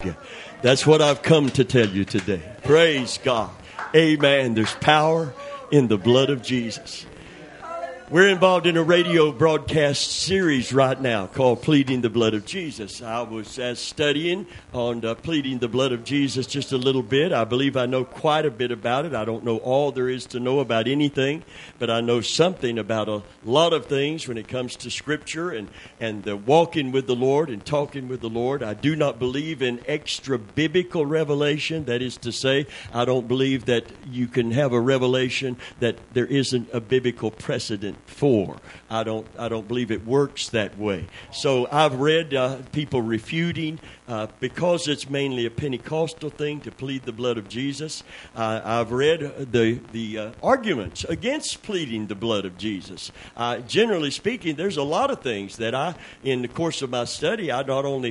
you. That's what I've come to tell you today. Praise God. Amen. There's power in the blood of Jesus. We're involved in a radio broadcast series right now called Pleading the Blood of Jesus. I was studying on pleading the blood of Jesus just a little bit. I believe I know quite a bit about it. I don't know all there is to know about anything, but I know something about a lot of things when it comes to Scripture and walking with the Lord and talking with the Lord. I do not believe in extra biblical revelation. That is to say, I don't believe that you can have a revelation that there isn't a biblical precedent for. I don't believe it works that way. So I've read people refuting because it's mainly a Pentecostal thing to plead the blood of Jesus. I've read the arguments against pleading the blood of Jesus. Generally speaking, there's a lot of things that in the course of my study, I not only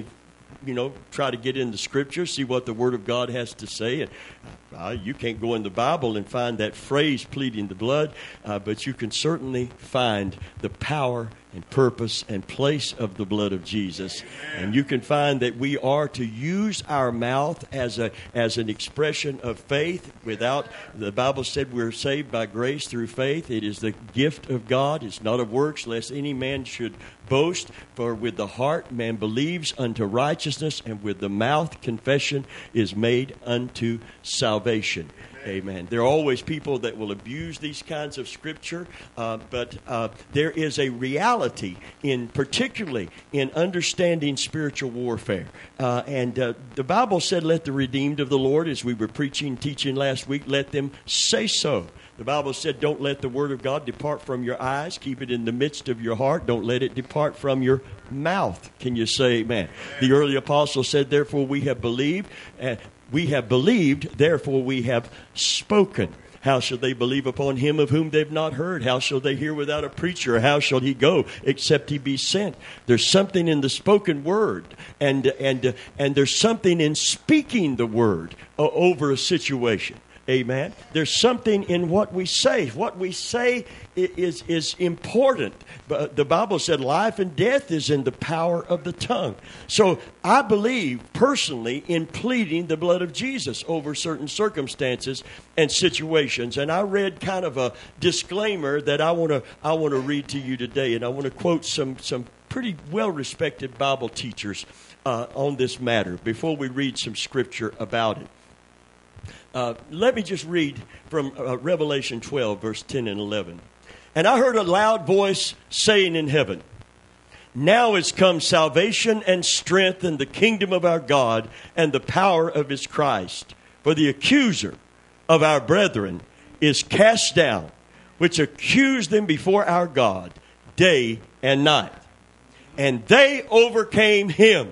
try to get in the Scripture, see what the Word of God has to say. And you can't go in the Bible and find that phrase, pleading the blood, but you can certainly find the power and purpose and place of the blood of Jesus. And you can find that we are to use our mouth as an expression of faith. The Bible said we're saved by grace through faith. It is the gift of God. It's not of works, lest any man should boast. For with the heart man believes unto righteousness, and with the mouth confession is made unto salvation. Amen. There are always people that will abuse these kinds of Scripture, but there is a reality particularly in understanding spiritual warfare. And the Bible said, let the redeemed of the Lord, as we were teaching last week, let them say so. The Bible said, don't let the Word of God depart from your eyes. Keep it in the midst of your heart. Don't let it depart from your mouth. Can you say amen? The early apostle said, therefore we have believed. Therefore we have spoken. How shall they believe upon him of whom they've not heard? How shall they hear without a preacher? How shall he go except he be sent? There's something in the spoken word, and there's something in speaking the word over a situation. Amen. There's something in what we say. What we say is important. But the Bible said life and death is in the power of the tongue. So I believe personally in pleading the blood of Jesus over certain circumstances and situations. And I read kind of a disclaimer that I want to read to you today. And I want to quote some pretty well-respected Bible teachers on this matter before we read some Scripture about it. Let me just read from Revelation 12, verse 10 and 11. And I heard a loud voice saying in heaven, now is come salvation and strength and the kingdom of our God and the power of his Christ. For the accuser of our brethren is cast down, which accused them before our God day and night. And they overcame him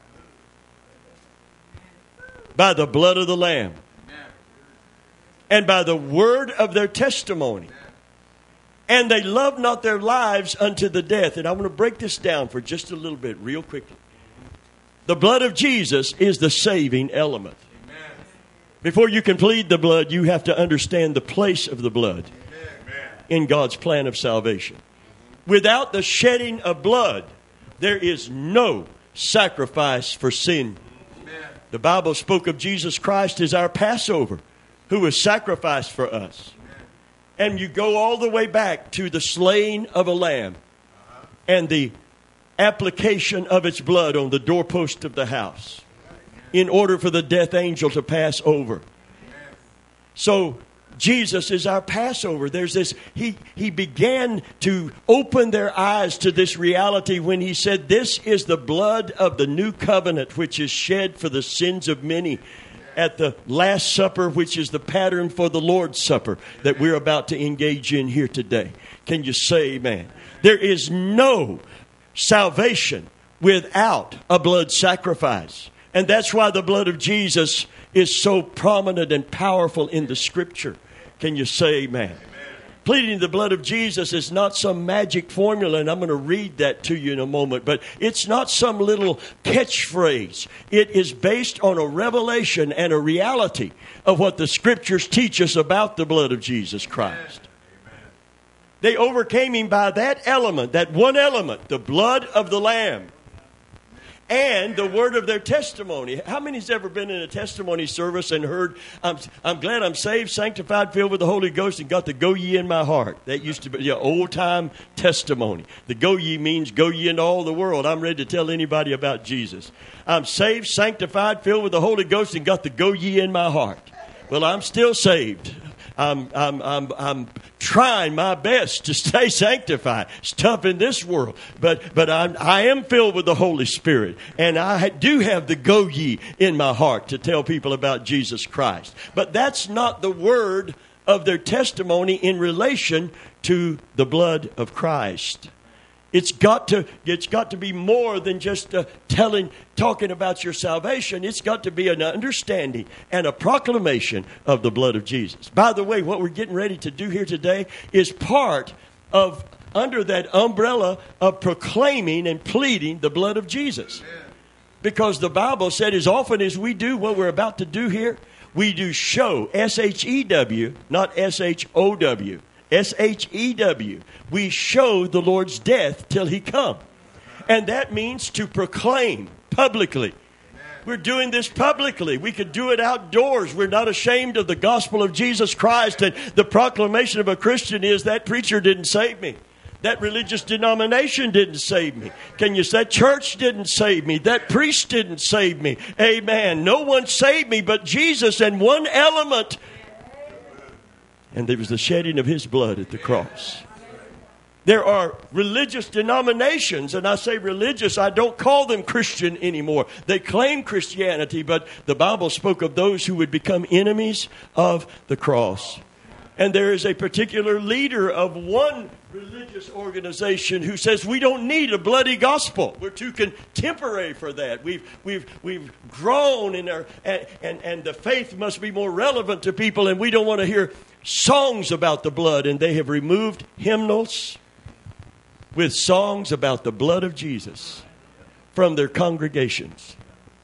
by the blood of the Lamb and by the word of their testimony. And they loved not their lives unto the death. And I want to break this down for just a little bit, real quickly. The blood of Jesus is the saving element. Amen. Before you can plead the blood, you have to understand the place of the blood in God's plan of salvation. Without the shedding of blood, there is no sacrifice for sin. Amen. The Bible spoke of Jesus Christ as our Passover, who was sacrificed for us. And you go all the way back to the slaying of a lamb and the application of its blood on the doorpost of the house in order for the death angel to pass over. So Jesus is our Passover. There's this, he began to open their eyes to this reality when he said, this is the blood of the new covenant, which is shed for the sins of many at the Last Supper, which is the pattern for the Lord's Supper that we're about to engage in here today. Can you say amen? There is no salvation without a blood sacrifice. And that's why the blood of Jesus is so prominent and powerful in the Scripture. Can you say amen? Amen. Pleading the blood of Jesus is not some magic formula, and I'm going to read that to you in a moment, but it's not some little catchphrase. It is based on a revelation and a reality of what the Scriptures teach us about the blood of Jesus Christ. Amen. They overcame him by that element, that one element, the blood of the Lamb. and the word of their testimony. How many's ever been in a testimony service and heard, I'm glad I'm saved, sanctified, filled with the Holy Ghost, and got the go ye in my heart? That used to be old time testimony. The go ye means go ye into all the world. I'm ready to tell anybody about Jesus. I'm saved, sanctified, filled with the Holy Ghost, and got the go ye in my heart. Well, I'm still saved. I'm trying my best to stay sanctified. It's tough in this world, but I am filled with the Holy Spirit, and I do have the go ye in my heart to tell people about Jesus Christ. But that's not the word of their testimony in relation to the blood of Christ. It's got to be more than just talking about your salvation. It's got to be an understanding and a proclamation of the blood of Jesus. By the way, what we're getting ready to do here today is part of under that umbrella of proclaiming and pleading the blood of Jesus. Because the Bible said as often as we do what we're about to do here, we do show, S-H-E-W, not S-H-O-W. S-H-E-W. We show the Lord's death till he come. And that means to proclaim publicly. We're doing this publicly. We could do it outdoors. We're not ashamed of the gospel of Jesus Christ. And the proclamation of a Christian is that preacher didn't save me. That religious denomination didn't save me. Can you say that church didn't save me? That priest didn't save me. Amen. No one saved me but Jesus and one element. And there was the shedding of his blood at the cross. There are religious denominations, and I say religious, I don't call them Christian anymore. They claim Christianity, but the Bible spoke of those who would become enemies of the cross. And there is a particular leader of one religious organization who says we don't need a bloody gospel. We're too contemporary for that. We've grown in our and the faith must be more relevant to people, and we don't want to hear songs about the blood. And they have removed hymnals with songs about the blood of Jesus from their congregations.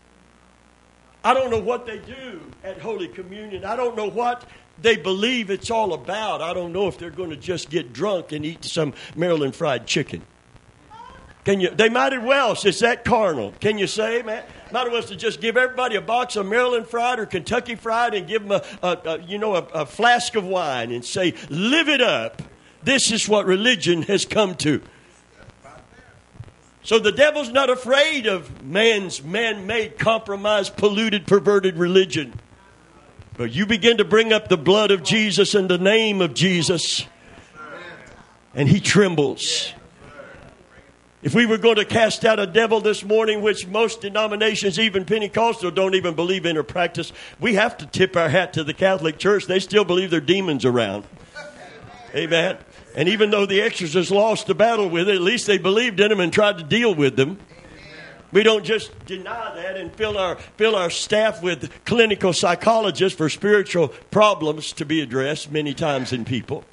I don't know what they do at Holy Communion. I don't know what they believe it's all about. I don't know if they're going to just get drunk and eat some Maryland fried chicken. They might as well. It's that carnal. Can you say, man? Might as well to just give everybody a box of Maryland fried or Kentucky fried and give them a flask of wine and say, live it up. This is what religion has come to. So the devil's not afraid of man's man-made, compromised, polluted, perverted religion. But you begin to bring up the blood of Jesus and the name of Jesus, and he trembles. If we were going to cast out a devil this morning, which most denominations, even Pentecostal, don't even believe in or practice, we have to tip our hat to the Catholic Church. They still believe there are demons around. Amen. And even though the exorcists lost the battle with it, at least they believed in them and tried to deal with them. We don't just deny that and fill our staff with clinical psychologists for spiritual problems to be addressed many times in people.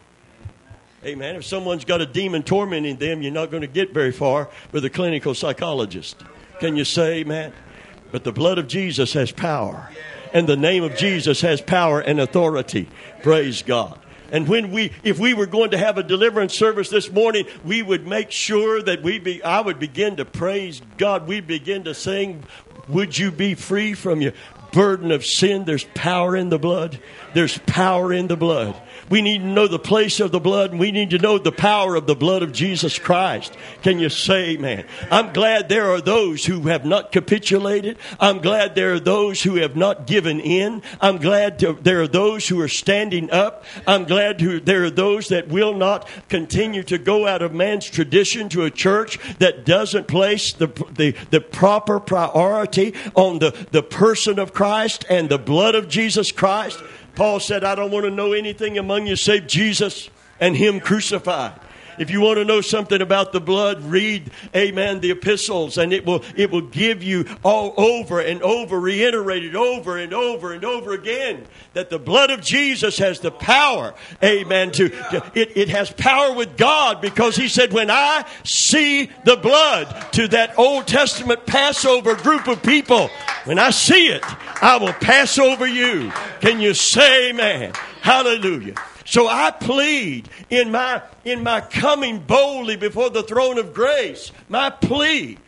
Amen. If someone's got a demon tormenting them, you're not going to get very far with a clinical psychologist. Can you say amen? But the blood of Jesus has power. And the name of Jesus has power and authority. Praise God. And if we were going to have a deliverance service this morning, we would make sure that I would begin to praise God. We'd begin to sing, would you be free from your burden of sin? There's power in the blood. There's power in the blood. We need to know the place of the blood, and we need to know the power of the blood of Jesus Christ. Can you say amen? I'm glad there are those who have not capitulated. I'm glad there are those who have not given in. I'm glad there are those who are standing up. I'm glad there are those that will not continue to go out of man's tradition to a church that doesn't place the proper priority on the person of Christ and the blood of Jesus Christ. Paul said, I don't want to know anything among you save Jesus and him crucified. If you want to know something about the blood, read, amen, the epistles, and it will give you all over and over, reiterated over and over and over again, that the blood of Jesus has the power, amen, it has power with God, because he said, when I see the blood, to that Old Testament Passover group of people, when I see it, I will pass over you. Can you say amen? Hallelujah. So I plead in my coming boldly before the throne of grace, my plea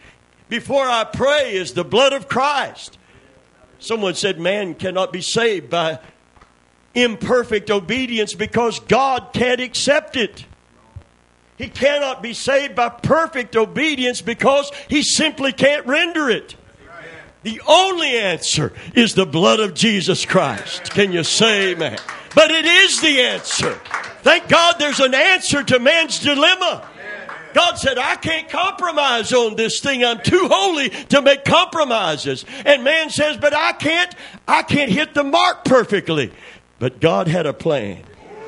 before I pray is the blood of Christ. Someone said man cannot be saved by imperfect obedience because God can't accept it. He cannot be saved by perfect obedience because He simply can't render it. The only answer is the blood of Jesus Christ. Can you say amen? But it is the answer. Thank God there's an answer to man's dilemma. God said, I can't compromise on this thing. I'm too holy to make compromises. And man says, but I can't hit the mark perfectly. But God had a plan.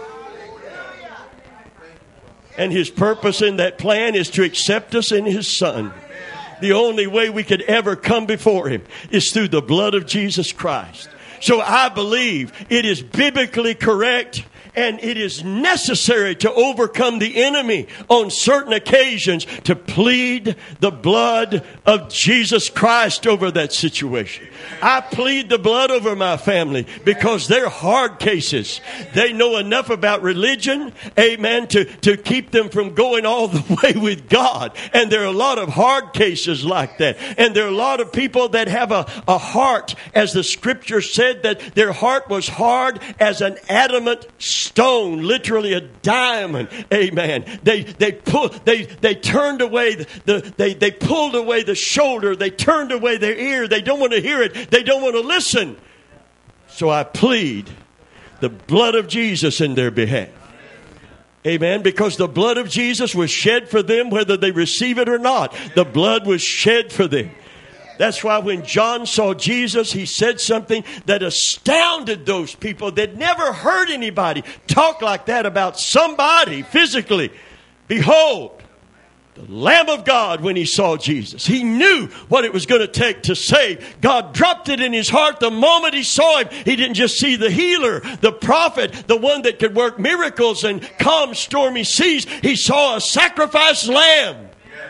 And His purpose in that plan is to accept us in His Son. The only way we could ever come before Him is through the blood of Jesus Christ. So I believe it is biblically correct and it is necessary to overcome the enemy on certain occasions to plead the blood of Jesus Christ over that situation. I plead the blood over my family because they're hard cases. They know enough about religion, amen, to keep them from going all the way with God. And there are a lot of hard cases like that. And there are a lot of people that have a heart, as the scripture said, that their heart was hard as an adamant stone, literally a diamond. Amen. They turned away they pulled away the shoulder. They turned away their ear. They don't want to hear it. They don't want to listen. So I plead the blood of Jesus in their behalf. Amen. Because the blood of Jesus was shed for them whether they receive it or not. The blood was shed for them. That's why when John saw Jesus, he said something that astounded those people that never heard anybody talk like that about somebody physically. Behold, the Lamb of God. When he saw Jesus, he knew what it was going to take to save. God dropped it in his heart the moment he saw him. He didn't just see the healer, the prophet, the one that could work miracles and calm stormy seas. He saw a sacrificed lamb.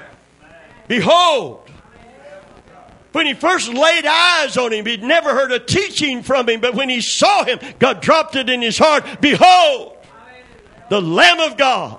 Behold. When he first laid eyes on him, he'd never heard a teaching from him. But when he saw him, God dropped it in his heart. Behold, the Lamb of God.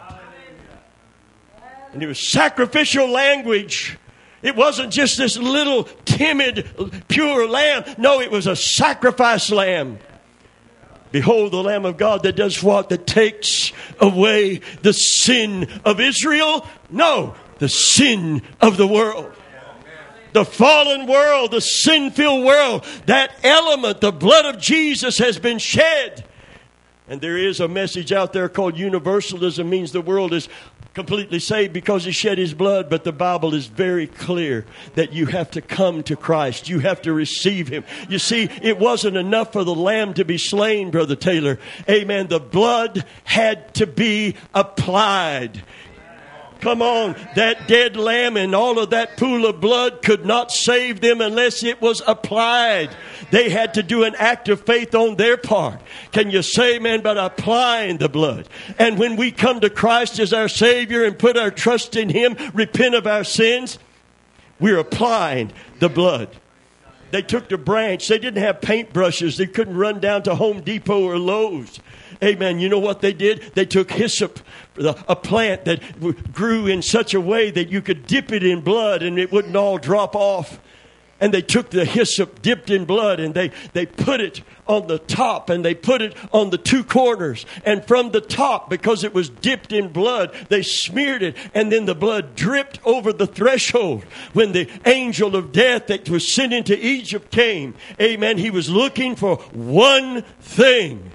And it was sacrificial language. It wasn't just this little timid, pure lamb. No, it was a sacrifice lamb. Behold, the Lamb of God that does what? That takes away the sin of Israel? No, the sin of the world. The fallen world, the sin-filled world, that element, the blood of Jesus has been shed. And there is a message out there called universalism, means the world is completely saved because He shed His blood. But the Bible is very clear that you have to come to Christ. You have to receive Him. You see, it wasn't enough for the lamb to be slain, Brother Taylor. Amen. The blood had to be applied. Come on, that dead lamb and all of that pool of blood could not save them unless it was applied. They had to do an act of faith on their part. Can you say amen? But applying the blood. And when we come to Christ as our Savior and put our trust in Him, repent of our sins, we're applying the blood. They took the branch. They didn't have paintbrushes. They couldn't run down to Home Depot or Lowe's. Amen. You know what they did? They took hyssop, a plant that grew in such a way that you could dip it in blood and it wouldn't all drop off. And they took the hyssop dipped in blood and they put it on the top and they put it on the two corners. And from the top, because it was dipped in blood, they smeared it. And then the blood dripped over the threshold. When the angel of death that was sent into Egypt came, amen, he was looking for one thing.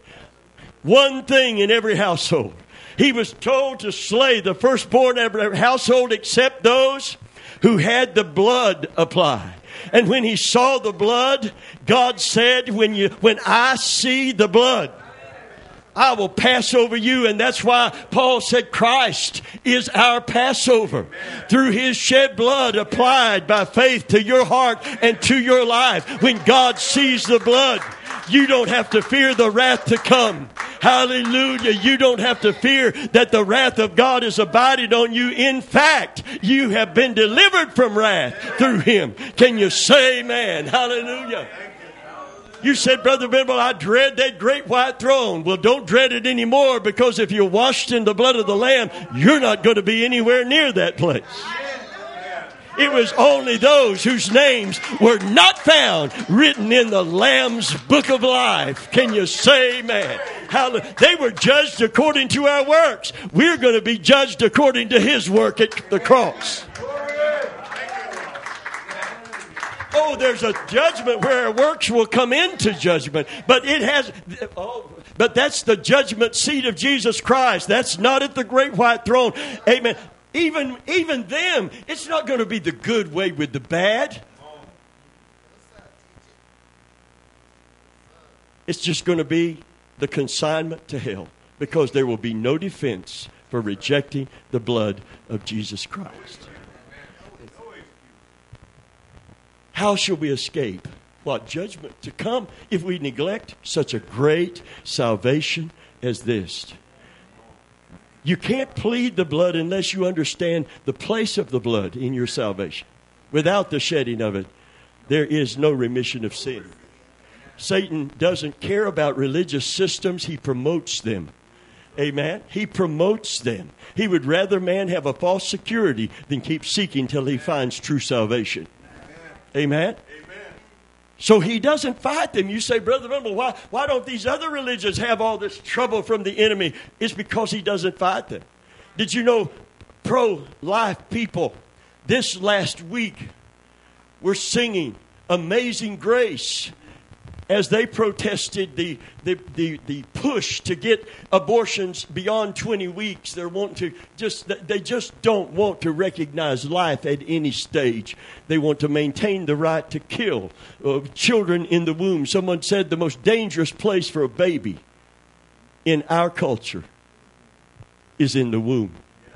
One thing in every household. He was told to slay the firstborn of every household except those who had the blood applied. And when he saw the blood, God said, when I see the blood, I will pass over you. And that's why Paul said Christ is our Passover. Through His shed blood applied by faith to your heart and to your life. When God sees the blood, you don't have to fear the wrath to come. Hallelujah. You don't have to fear that the wrath of God is abiding on you. In fact, you have been delivered from wrath through Him. Can you say amen? Hallelujah. You said, Brother Venable, I dread that great white throne. Well, don't dread it anymore, because if you're washed in the blood of the Lamb, you're not going to be anywhere near that place. It was only those whose names were not found written in the Lamb's book of life. Can you say amen? Hallelujah. They were judged according to our works. We're going to be judged according to his work at the cross. Oh, there's a judgment where our works will come into judgment. But but that's the judgment seat of Jesus Christ. That's not at the great white throne. Amen. Even them, it's not going to be the good way with the bad. It's just going to be the consignment to hell, because there will be no defense for rejecting the blood of Jesus Christ. How shall we escape what judgment to come if we neglect such a great salvation as this? You can't plead the blood unless you understand the place of the blood in your salvation. Without the shedding of it, there is no remission of sin. Satan doesn't care about religious systems. He promotes them. Amen. He promotes them. He would rather man have a false security than keep seeking till he finds true salvation. Amen. So he doesn't fight them. You say, Brother Rumble, why don't these other religions have all this trouble from the enemy? It's because he doesn't fight them. Did you know pro-life people this last week were singing Amazing Grace as they protested the push to get abortions beyond 20 weeks? They just don't want to recognize life at any stage. They want to maintain the right to kill children in the womb. Someone said the most dangerous place for a baby in our culture is in the womb.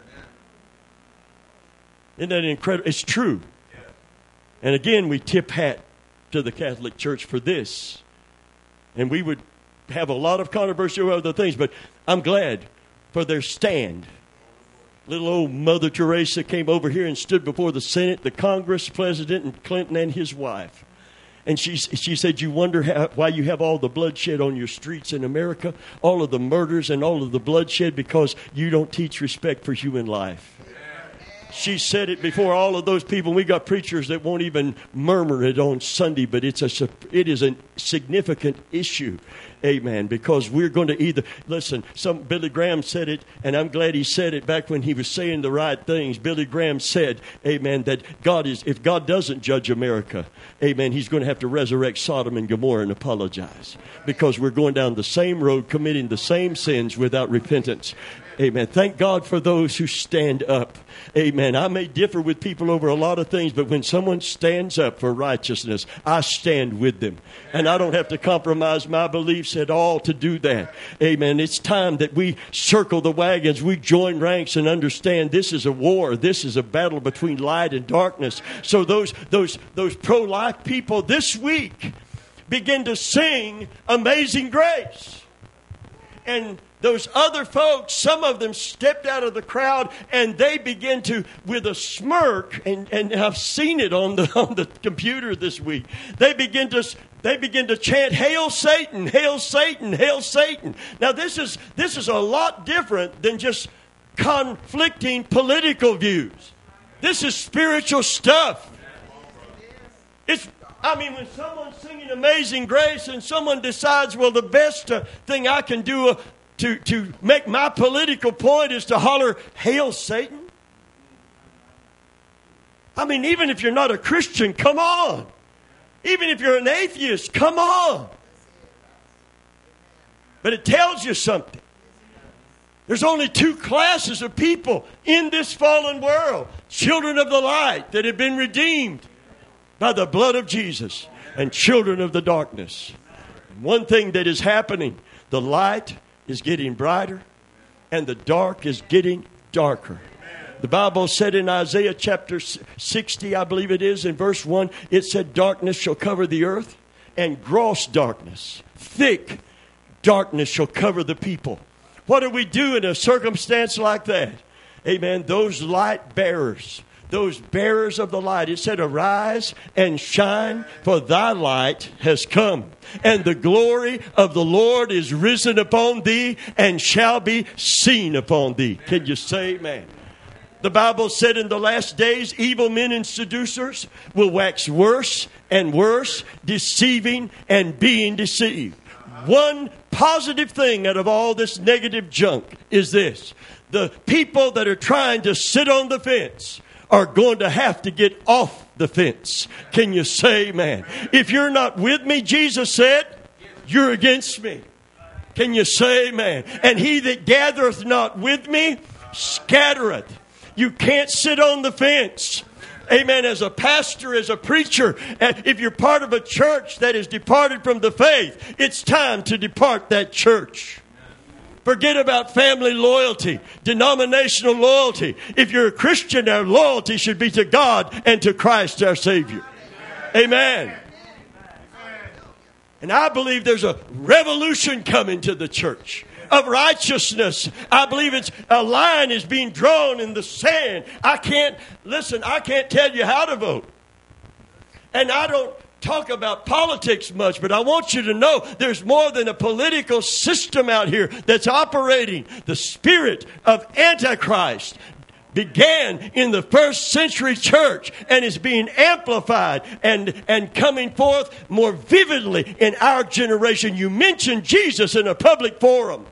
Isn't that incredible? It's true. And again, we tip hat to the Catholic Church for this. And we would have a lot of controversy over other things, but I'm glad for their stand. Little old Mother Teresa came over here and stood before the Senate, the Congress, President Clinton, and his wife. And she said, you wonder why you have all the bloodshed on your streets in America, all of the murders and all of the bloodshed, because you don't teach respect for human life. She said it before all of those people. We got preachers that won't even murmur it on Sunday, but it is a significant issue. Amen. Because we're going to either, listen, Billy Graham said it, and I'm glad he said it back when he was saying the right things. Billy Graham said, amen, that if God doesn't judge America, amen, he's going to have to resurrect Sodom and Gomorrah and apologize. Because we're going down the same road, committing the same sins without repentance. Amen. Thank God for those who stand up. Amen. I may differ with people over a lot of things, but when someone stands up for righteousness, I stand with them. And I don't have to compromise my beliefs at all to do that. Amen. It's time that we circle the wagons. We join ranks and understand this is a war. This is a battle between light and darkness. So those pro-life people this week begin to sing Amazing Grace. And those other folks, some of them stepped out of the crowd and they began to, with a smirk, and I've seen it on the computer this week, they begin to chant, "Hail Satan, hail Satan, hail Satan." Now this is a lot different than just conflicting political views. This is spiritual stuff. When someone's singing Amazing Grace and someone decides, well, the best thing I can do to make my political point is to holler, "Hail Satan." Even if you're not a Christian, come on. Even if you're an atheist, come on. But it tells you something. There's only two classes of people in this fallen world. Children of the light that have been redeemed by the blood of Jesus, and children of the darkness. One thing that is happening, the light is getting brighter and the dark is getting darker. The Bible said in Isaiah chapter 60, I believe it is, in verse 1, it said, "Darkness shall cover the earth, and gross darkness, thick darkness shall cover the people." What do we do in a circumstance like that? Amen. Those light bearers, those bearers of the light. It said, "Arise and shine, for thy light has come, and the glory of the Lord is risen upon thee, and shall be seen upon thee." Can you say amen? The Bible said in the last days, evil men and seducers will wax worse and worse, deceiving and being deceived. One positive thing out of all this negative junk is this. The people that are trying to sit on the fence are going to have to get off the fence. Can you say amen? If you're not with me, Jesus said, you're against me. Can you say amen? And he that gathereth not with me scattereth. You can't sit on the fence. Amen. As a pastor, as a preacher, if you're part of a church that is departed from the faith, it's time to depart that church. Forget about family loyalty, denominational loyalty. If you're a Christian, our loyalty should be to God and to Christ our Savior. Amen. And I believe there's a revolution coming to the church of righteousness. I believe it's a line is being drawn in the sand. I can't tell you how to vote. And I don't talk about politics much, but I want you to know there's more than a political system out here that's operating. The spirit of Antichrist began in the first century church and is being amplified and coming forth more vividly in our generation. You mention Jesus in a public forum,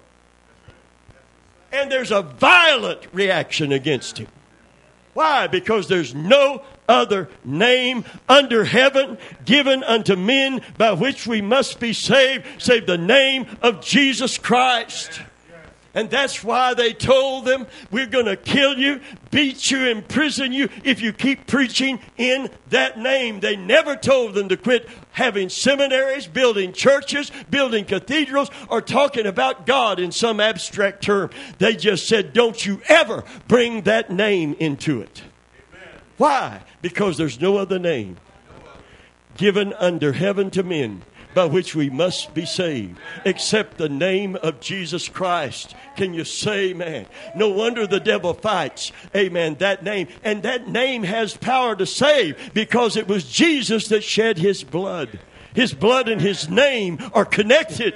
and there's a violent reaction against him. Why? Because there's no other name under heaven given unto men by which we must be saved, save the name of Jesus Christ. And that's why they told them, we're going to kill you, beat you, imprison you if you keep preaching in that name. They never told them to quit having seminaries, building churches, building cathedrals, or talking about God in some abstract term. They just said, don't you ever bring that name into it. Amen. Why? Because there's no other name given under heaven to men by which we must be saved, except the name of Jesus Christ. Can you say amen? No wonder the devil fights, amen, that name. And that name has power to save because it was Jesus that shed his blood. His blood and his name are connected.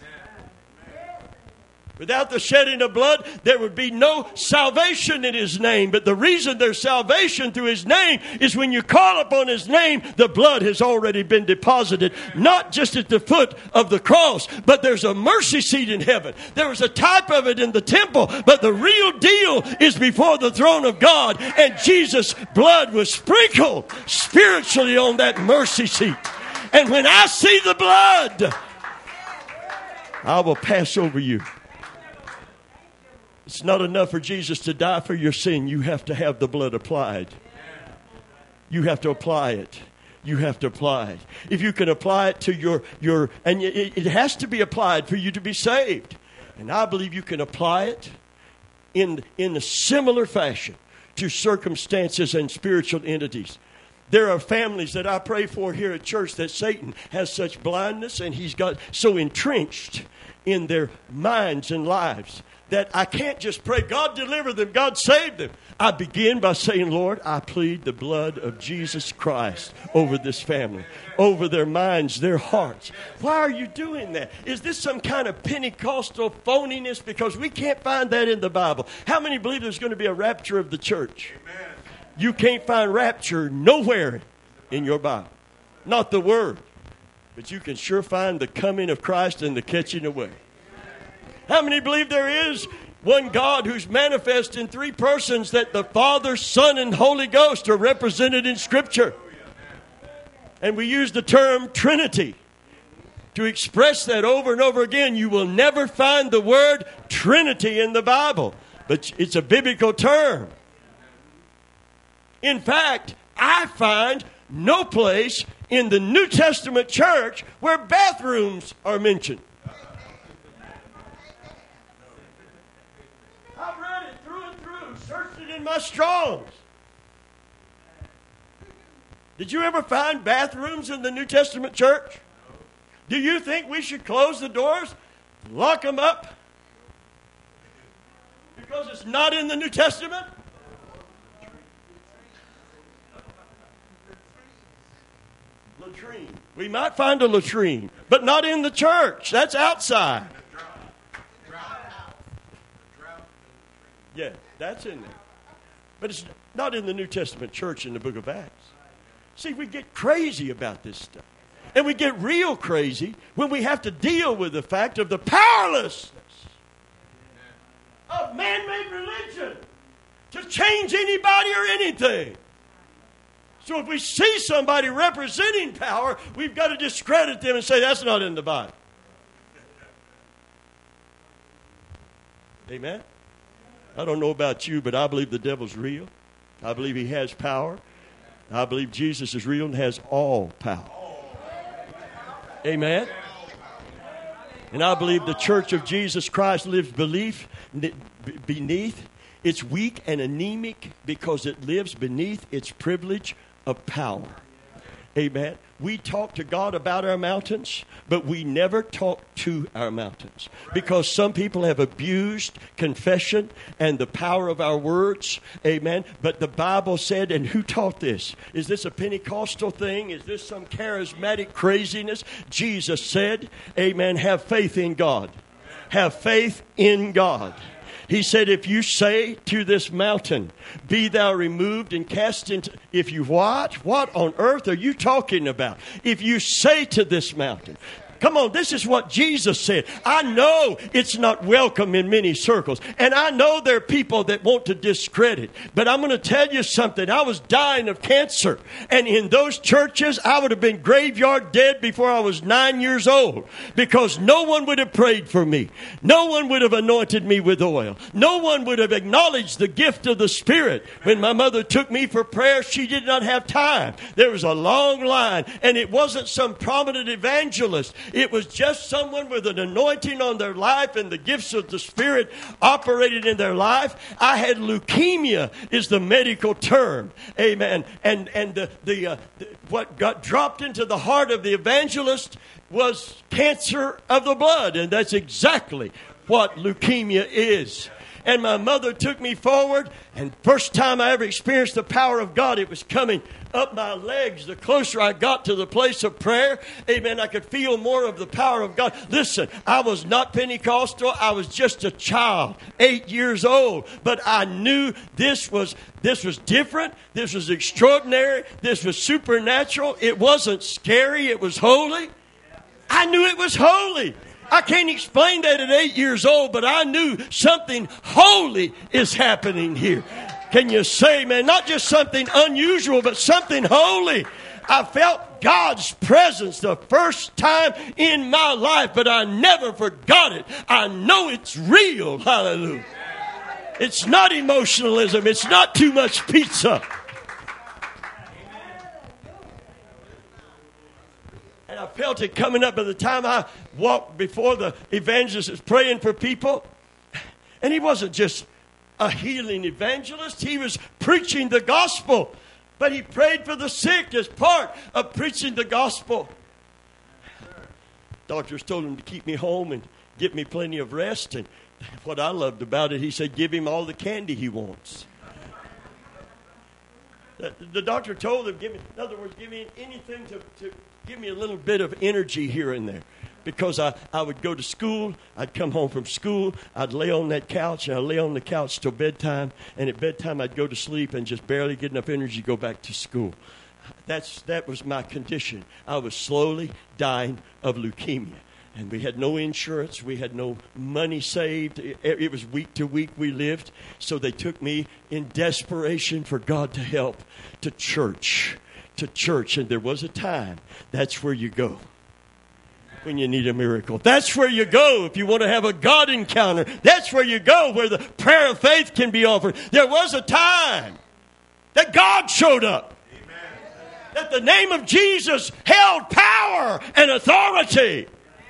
Without the shedding of blood, there would be no salvation in his name. But the reason there's salvation through his name is when you call upon his name, the blood has already been deposited. Not just at the foot of the cross, but there's a mercy seat in heaven. There was a type of it in the temple, but the real deal is before the throne of God. And Jesus' blood was sprinkled spiritually on that mercy seat. And when I see the blood, I will pass over you. It's not enough for Jesus to die for your sin. You have to have the blood applied. You have to apply it. You have to apply it. If you can apply it to your and it has to be applied for you to be saved. And I believe you can apply it in a similar fashion to circumstances and spiritual entities. There are families that I pray for here at church that Satan has such blindness and he's got so entrenched in their minds and lives that I can't just pray, God deliver them, God save them. I begin by saying, Lord, I plead the blood of Jesus Christ over this family, over their minds, their hearts. Why are you doing that? Is this some kind of Pentecostal phoniness? Because we can't find that in the Bible. How many believe there's going to be a rapture of the church? Amen. You can't find rapture nowhere in your Bible. Not the word. But you can sure find the coming of Christ and the catching away. How many believe there is one God who's manifest in three persons, that the Father, Son, and Holy Ghost are represented in Scripture? And we use the term Trinity to express that over and over again. You will never find the word Trinity in the Bible, but it's a biblical term. In fact, I find no place in the New Testament church where bathrooms are mentioned. I've read it through and through, searched it in my Strongs. Did you ever find bathrooms in the New Testament church? Do you think we should close the doors, lock them up, because it's not in the New Testament? Latrine. We might find a latrine, but not in the church. That's outside. Yeah, that's in there. But it's not in the New Testament church in the book of Acts. See, we get crazy about this stuff. And we get real crazy when we have to deal with the fact of the powerlessness of man-made religion to change anybody or anything. So if we see somebody representing power, we've got to discredit them and say, that's not in the Bible. Amen? I don't know about you, but I believe the devil's real. I believe he has power. I believe Jesus is real and has all power. Amen? And I believe the church of Jesus Christ lives beneath. It's weak and anemic because it lives beneath its privilege of power. Amen. We talk to God about our mountains, but we never talk to our mountains because some people have abused confession and the power of our words. Amen. But the Bible said, and who taught this? Is this a Pentecostal thing? Is this some charismatic craziness? Jesus said, amen, have faith in God. Have faith in God. He said, if you say to this mountain, be thou removed and cast into... If you what? What on earth are you talking about? If you say to this mountain... Come on, this is what Jesus said. I know it's not welcome in many circles. And I know there are people that want to discredit. But I'm going to tell you something. I was dying of cancer. And in those churches, I would have been graveyard dead before I was 9 years old. Because no one would have prayed for me. No one would have anointed me with oil. No one would have acknowledged the gift of the Spirit. When my mother took me for prayer, she did not have time. There was a long line. And it wasn't some prominent evangelist. It was just someone with an anointing on their life and the gifts of the Spirit operated in their life. I had leukemia is the medical term. Amen. And what got dropped into the heart of the evangelist was cancer of the blood. And that's exactly what leukemia is. And my mother took me forward, and first time I ever experienced the power of God, it was coming up my legs. The closer I got to the place of prayer, amen, I could feel more of the power of God. Listen, I was not Pentecostal. I was just a child, 8 years old. But I knew this was different. This was extraordinary. This was supernatural. It wasn't scary. It was holy. I knew it was holy. I can't explain that at 8 years old, but I knew something holy is happening here. Can you say, man, not just something unusual, but something holy? I felt God's presence the first time in my life, but I never forgot it. I know it's real. Hallelujah. It's not emotionalism. It's not too much pizza. And I felt it coming up by the time I walked before the evangelist was praying for people. And he wasn't just a healing evangelist. He was preaching the gospel. But he prayed for the sick as part of preaching the gospel. Doctors told him to keep me home and give me plenty of rest. And what I loved about it, he said, give him all the candy he wants. The doctor told him, in other words, give me anything to give me a little bit of energy here and there. Because I would go to school, I'd come home from school, I'd lay on that couch, and I'd lay on the couch till bedtime, and at bedtime I'd go to sleep and just barely get enough energy to go back to school. That was my condition. I was slowly dying of leukemia. And we had no insurance. We had no money saved. It was week to week we lived. So they took me in desperation for God to help to church. And there was a time. That's where you go when you need a miracle. That's where you go if you want to have a God encounter. That's where you go where the prayer of faith can be offered. There was a time that God showed up. Amen. That the name of Jesus held power and authority.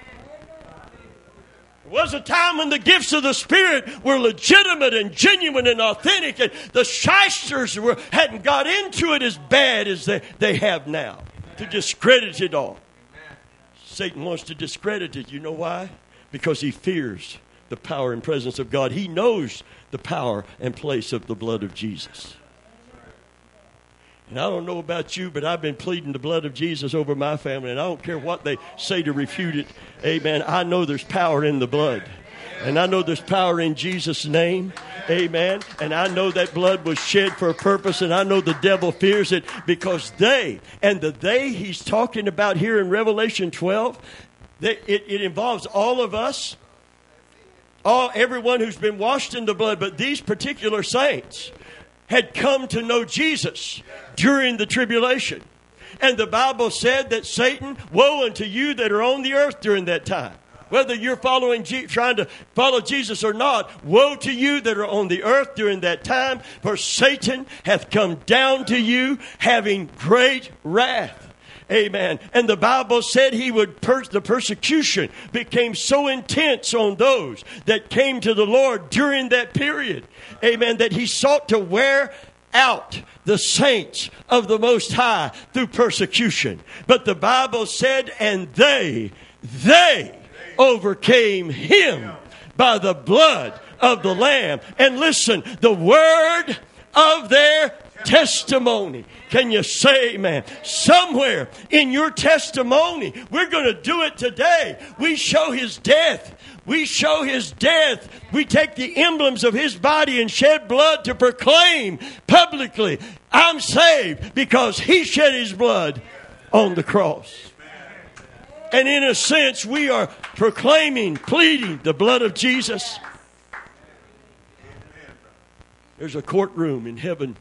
There was a time when the gifts of the Spirit were legitimate and genuine and authentic, and the shysters hadn't got into it as bad as they have now to discredit it all. Satan wants to discredit it. You know why? Because he fears the power and presence of God. He knows the power and place of the blood of Jesus. And I don't know about you, but I've been pleading the blood of Jesus over my family, and I don't care what they say to refute it. Amen. I know there's power in the blood. And I know there's power in Jesus' name. Amen. And I know that blood was shed for a purpose, and I know the devil fears it because they he's talking about here in Revelation 12, it involves all of us, everyone who's been washed in the blood, but these particular saints had come to know Jesus during the tribulation. And the Bible said that Satan, woe unto you that are on the earth during that time. Whether you're trying to follow Jesus or not, woe to you that are on the earth during that time, for Satan hath come down to you having great wrath. Amen. And the Bible said the persecution became so intense on those that came to the Lord during that period. Amen. That he sought to wear out the saints of the Most High through persecution. But the Bible said, and they overcame him by the blood of the Lamb. And listen, the word of their testimony. Can you say amen? Somewhere in your testimony, we're going to do it today. We show his death. We show his death. We take the emblems of his body and shed blood to proclaim publicly, I'm saved because he shed his blood on the cross. And in a sense, we are proclaiming, pleading the blood of Jesus. There's a courtroom in heaven,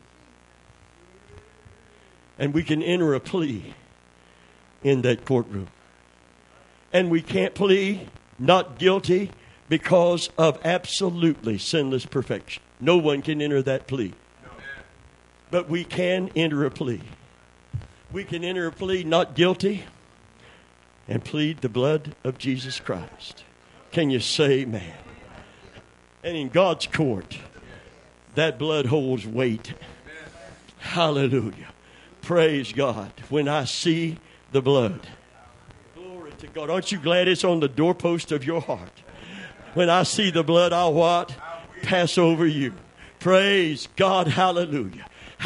and we can enter a plea in that courtroom. And we can't plea not guilty because of absolutely sinless perfection. No one can enter that plea. But we can enter a plea. We can enter a plea not guilty and plead the blood of Jesus Christ. Can you say amen? And in God's court, that blood holds weight. Hallelujah. Praise God. When I see the blood. Glory to God. Aren't you glad it's on the doorpost of your heart? When I see the blood, I'll what? Pass over you. Praise God. Hallelujah.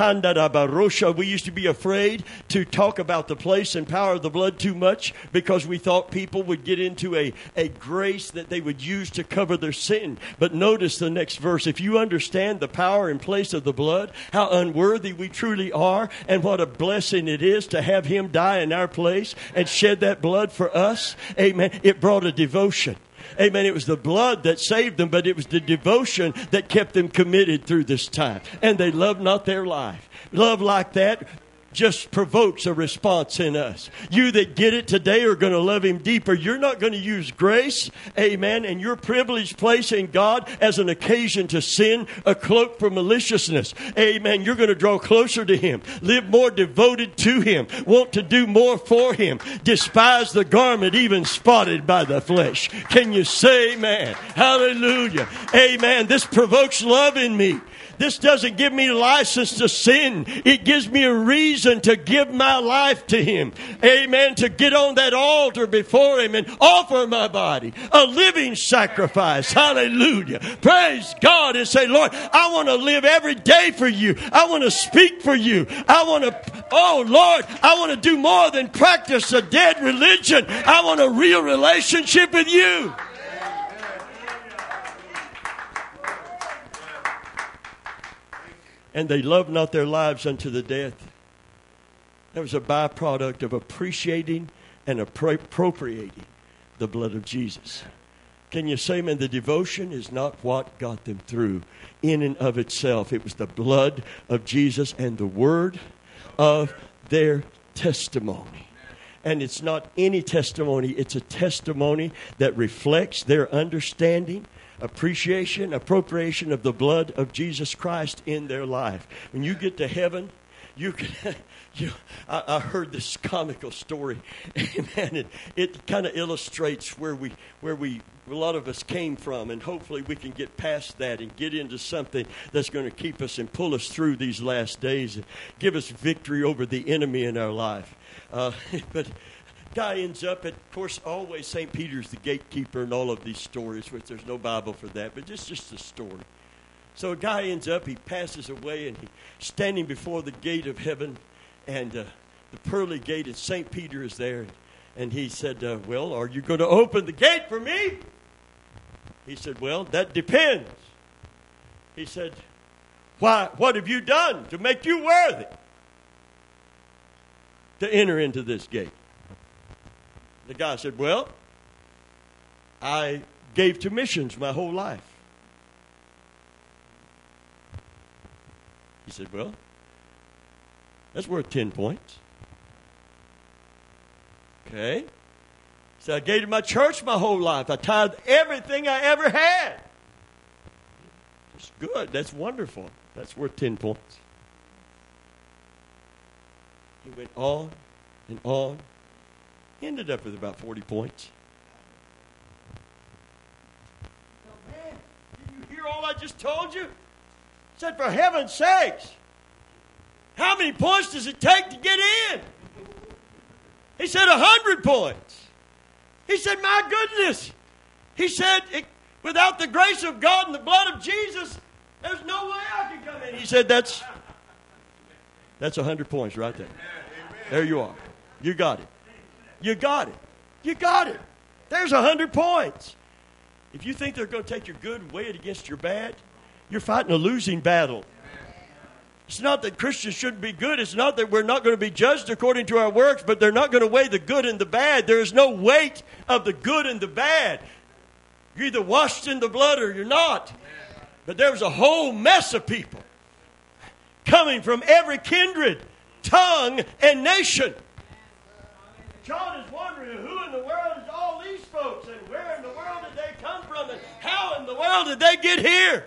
We used to be afraid to talk about the place and power of the blood too much because we thought people would get into a grace that they would use to cover their sin. But notice the next verse. If you understand the power and place of the blood, how unworthy we truly are, and what a blessing it is to have him die in our place and shed that blood for us. Amen. It brought a devotion. Amen. It was the blood that saved them, but it was the devotion that kept them committed through this time. And they loved not their life. Love like that just provokes a response in us. You that get it today are going to love him deeper. You're not going to use grace, amen, and your privileged place in God as an occasion to sin, a cloak for maliciousness. Amen. You're going to draw closer to him, live more devoted to him, want to do more for him, despise the garment even spotted by the flesh. Can you say amen? Hallelujah. Amen. This provokes love in me. This doesn't give me license to sin. It gives me a reason to give my life to him. Amen. To get on that altar before him and offer my body a living sacrifice. Hallelujah. Praise God and say, Lord, I want to live every day for you. I want to speak for you. I want to do more than practice a dead religion. I want a real relationship with you. And they loved not their lives unto the death. That was a byproduct of appreciating and appropriating the blood of Jesus. Can you say, man, the devotion is not what got them through in and of itself. It was the blood of Jesus and the word of their testimony. And it's not any testimony. It's a testimony that reflects their understanding, appreciation, appropriation of the blood of Jesus Christ in their life. When you get to heaven, I heard this comical story, and it kind of illustrates where a lot of us came from, and hopefully we can get past that and get into something that's going to keep us and pull us through these last days and give us victory over the enemy in our life. But guy ends up at, of course, always St. Peter's the gatekeeper in all of these stories, which there's no Bible for that, but just a story. So a guy ends up, he passes away, and he's standing before the gate of heaven, and the pearly gate, and St. Peter is there. And he said, well, are you going to open the gate for me? He said, well, that depends. He said, why? What have you done to make you worthy to enter into this gate? The guy said, well, I gave to missions my whole life. He said, well, that's worth 10 points. Okay. He said, I gave to my church my whole life. I tithed everything I ever had. That's good. That's wonderful. That's worth 10 points. He went on and on. He ended up with about 40 points. Oh, man, did you hear all I just told you? I said, for heaven's sakes, how many points does it take to get in? He said 100 points. He said, my goodness. He said, without the grace of God and the blood of Jesus, there's no way I can come in. He said, that's 100 points right there. There you are. You got it. You got it. You got it. There's 100 points. If you think they're going to take your good and weigh it against your bad, you're fighting a losing battle. It's not that Christians shouldn't be good. It's not that we're not going to be judged according to our works, but they're not going to weigh the good and the bad. There is no weight of the good and the bad. You're either washed in the blood or you're not. But there was a whole mess of people coming from every kindred, tongue, and nation. John is wondering, who in the world is all these folks, and where in the world did they come from, and how in the world did they get here?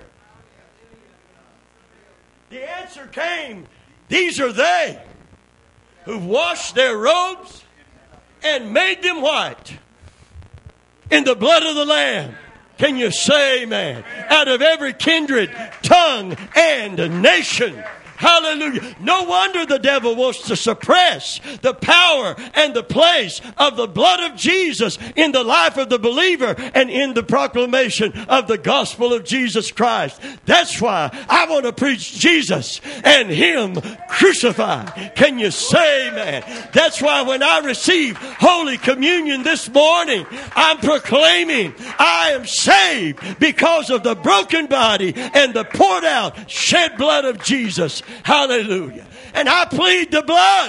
The answer came, these are they who've washed their robes and made them white in the blood of the Lamb. Can you say amen? Out of every kindred, tongue, and nation. Hallelujah. No wonder the devil wants to suppress the power and the place of the blood of Jesus in the life of the believer and in the proclamation of the gospel of Jesus Christ. That's why I want to preach Jesus and Him crucified. Can you say amen? That's why when I receive Holy Communion this morning, I'm proclaiming I am saved because of the broken body and the poured out shed blood of Jesus. Hallelujah. And I plead the blood.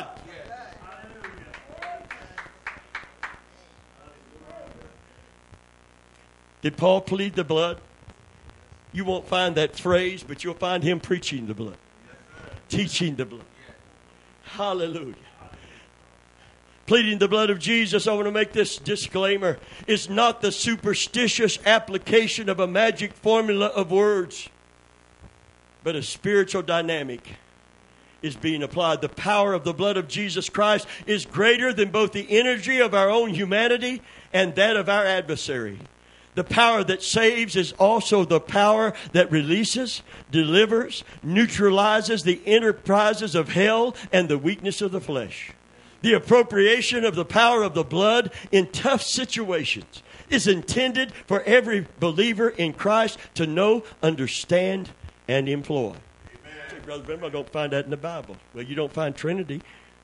Did Paul plead the blood? You won't find that phrase, but you'll find him preaching the blood. Teaching the blood. Hallelujah. Pleading the blood of Jesus, I want to make this disclaimer. It's not the superstitious application of a magic formula of words, but a spiritual dynamic is being applied. The power of the blood of Jesus Christ is greater than both the energy of our own humanity and that of our adversary. The power that saves is also the power that releases, delivers, neutralizes the enterprises of hell and the weakness of the flesh. The appropriation of the power of the blood in tough situations is intended for every believer in Christ to know, understand, and employ. Say, Brother Brim, I don't find that in the Bible. Well, you don't find Trinity.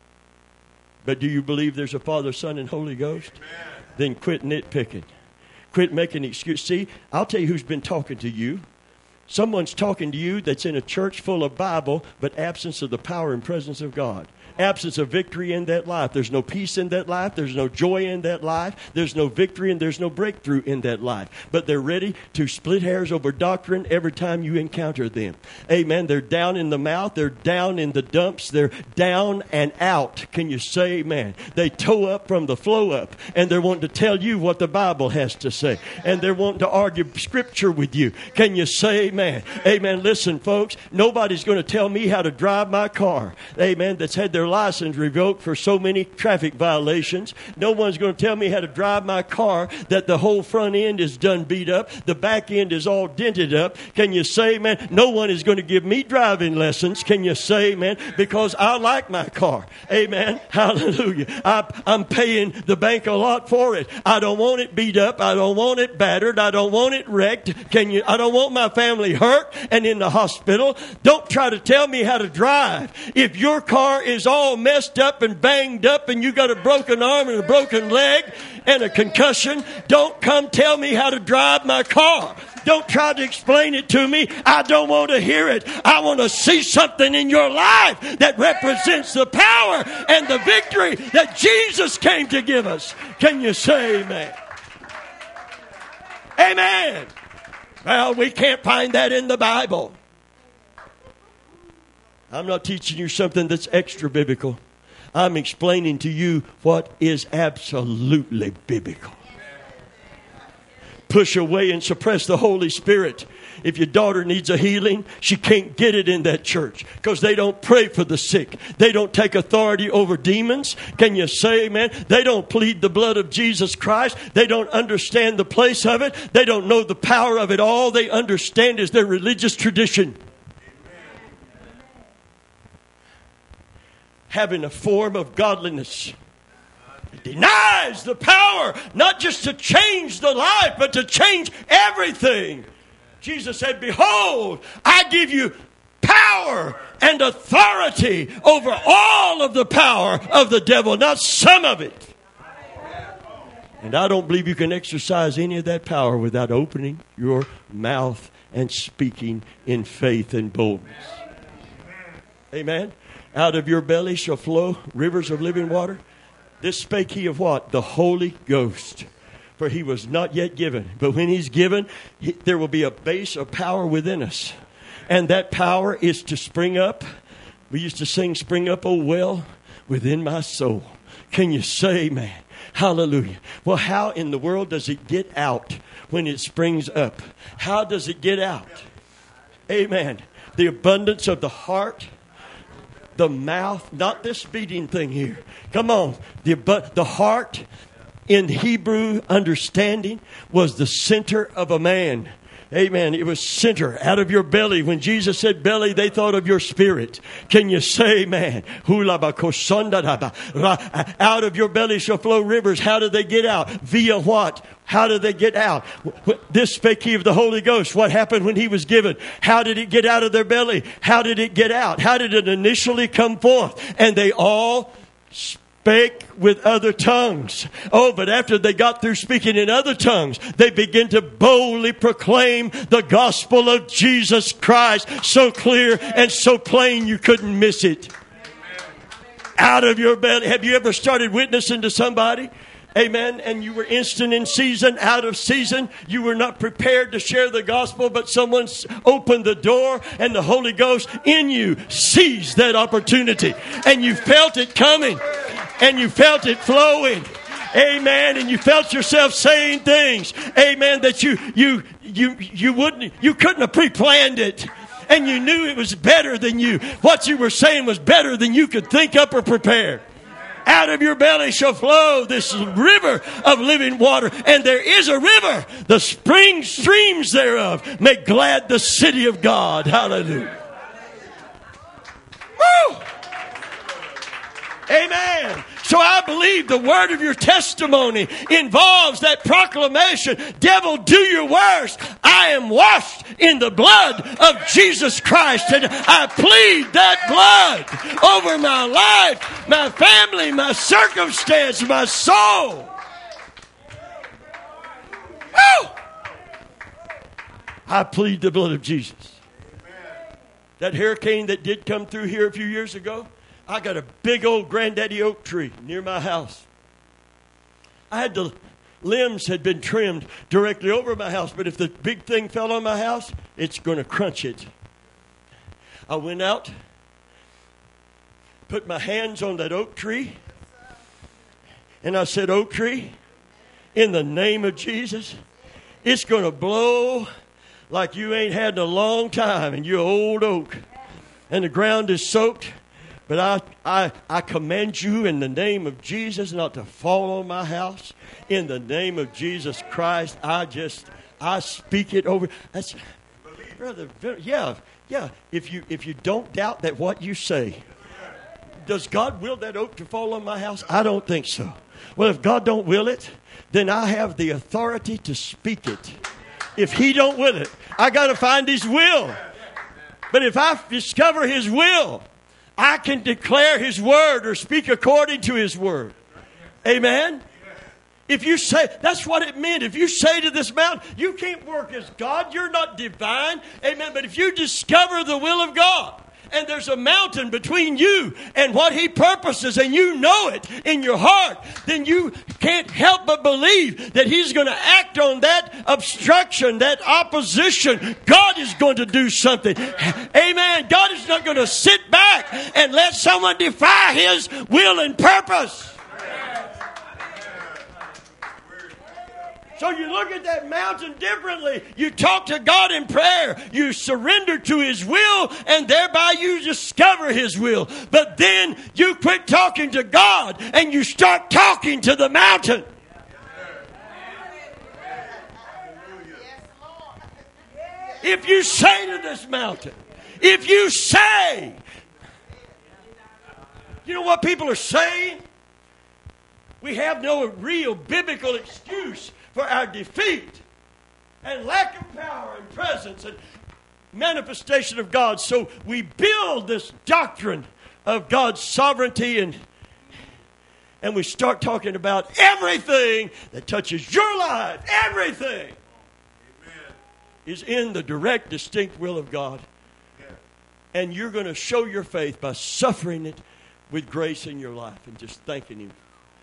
But do you believe there's a Father, Son, and Holy Ghost? Amen. Then quit nitpicking. Quit making excuses. See, I'll tell you who's been talking to you. Someone's talking to you that's in a church full of Bible, but absence of the power and presence of God. Absence of victory in that life. There's no peace in that life. There's no joy in that life. There's no victory and there's no breakthrough in that life. But they're ready to split hairs over doctrine every time you encounter them. Amen. They're down in the mouth. They're down in the dumps. They're down and out. Can you say amen? They toe up from the flow up. And they're wanting to tell you what the Bible has to say. And they're wanting to argue Scripture with you. Can you say amen? Amen. Listen, folks. Nobody's going to tell me how to drive my car. Amen. That's had their license revoked for so many traffic violations. No one's going to tell me how to drive my car that the whole front end is done beat up. The back end is all dented up. Can you say, man? No one is going to give me driving lessons. Can you say, man? Because I like my car. Amen. Hallelujah. I'm paying the bank a lot for it. I don't want it beat up. I don't want it battered. I don't want it wrecked. I don't want my family hurt and in the hospital. Don't try to tell me how to drive. If your car is is all messed up and banged up and you got a broken arm and a broken leg and a concussion, don't come tell me how to drive my car. Don't try to explain it to me. I don't want to hear it. I want to see something in your life that represents the power and the victory that Jesus came to give us. Can you say amen? Amen. Well, we can't find that in the Bible. I'm not teaching you something that's extra biblical. I'm explaining to you what is absolutely biblical. Push away and suppress the Holy Spirit. If your daughter needs a healing, she can't get it in that church because they don't pray for the sick. They don't take authority over demons. Can you say amen? They don't plead the blood of Jesus Christ. They don't understand the place of it. They don't know the power of it. All they understand is their religious tradition. Having a form of godliness. It denies the power, not just to change the life, but to change everything. Jesus said, behold, I give you power and authority over all of the power of the devil, not some of it. And I don't believe you can exercise any of that power without opening your mouth and speaking in faith and boldness. Amen. Out of your belly shall flow rivers of living water. This spake he of what? The Holy Ghost. For he was not yet given. But when he's given, there will be a base of power within us. And that power is to spring up. We used to sing, spring up, oh well, within my soul. Can you say amen? Hallelujah. Well, how in the world does it get out when it springs up? How does it get out? Amen. The abundance of the heart. The mouth, not this beating thing here. Come on. The heart in Hebrew understanding was the center of a man. Amen. It was center out of your belly. When Jesus said belly, they thought of your spirit. Can you say amen? Out of your belly shall flow rivers. How do they get out? Via what? How do they get out? This spake he of the Holy Ghost. What happened when he was given? How did it get out of their belly? How did it get out? How did it initially come forth? And they all spake with other tongues. Oh, but after they got through speaking in other tongues, they began to boldly proclaim the gospel of Jesus Christ. So clear and so plain you couldn't miss it. Out of your belly. Have you ever started witnessing to somebody? Amen. And you were instant in season, out of season. You were not prepared to share the gospel, but someone opened the door and the Holy Ghost in you seized that opportunity. And you felt it coming and you felt it flowing. Amen. And you felt yourself saying things. Amen. That you couldn't have pre-planned it. And you knew it was better than you. What you were saying was better than you could think up or prepare. Out of your belly shall flow this river of living water. And there is a river. The spring streams thereof make glad the city of God. Hallelujah. Woo! Amen. So I believe the word of your testimony involves that proclamation. Devil, do your worst. I am washed in the blood of Jesus Christ. And I plead that blood over my life, my family, my circumstance, my soul. Woo! I plead the blood of Jesus. That hurricane that did come through here a few years ago, I got a big old granddaddy oak tree near my house. The limbs had been trimmed directly over my house, but if the big thing fell on my house, it's going to crunch it. I went out, put my hands on that oak tree, and I said, oak tree, in the name of Jesus, it's going to blow like you ain't had in a long time, and you're an old oak, and the ground is soaked. But I command you in the name of Jesus not to fall on my house. In the name of Jesus Christ, I speak it over. That's, brother, yeah. If you don't doubt that what you say, does God will that oak to fall on my house? I don't think so. Well, if God don't will it, then I have the authority to speak it. If He don't will it, I got to find His will. But if I discover His will, I can declare His word or speak according to His word. Amen? If you say, that's what it meant. If you say to this mountain, you can't work as God. You're not divine. Amen. But if you discover the will of God, and there's a mountain between you and what He purposes, and you know it in your heart, then you can't help but believe that He's going to act on that obstruction, that opposition. God is going to do something. Amen. God is not going to sit back and let someone defy His will and purpose. So you look at that mountain differently. You talk to God in prayer. You surrender to His will, and thereby you discover His will. But then you quit talking to God and you start talking to the mountain. If you say to this mountain, if you say, you know what people are saying? We have no real biblical excuse for our defeat and lack of power and presence and manifestation of God. So we build this doctrine of God's sovereignty and we start talking about everything that touches your life. Everything is in the direct, distinct will of God. And you're going to show your faith by suffering it with grace in your life and just thanking Him.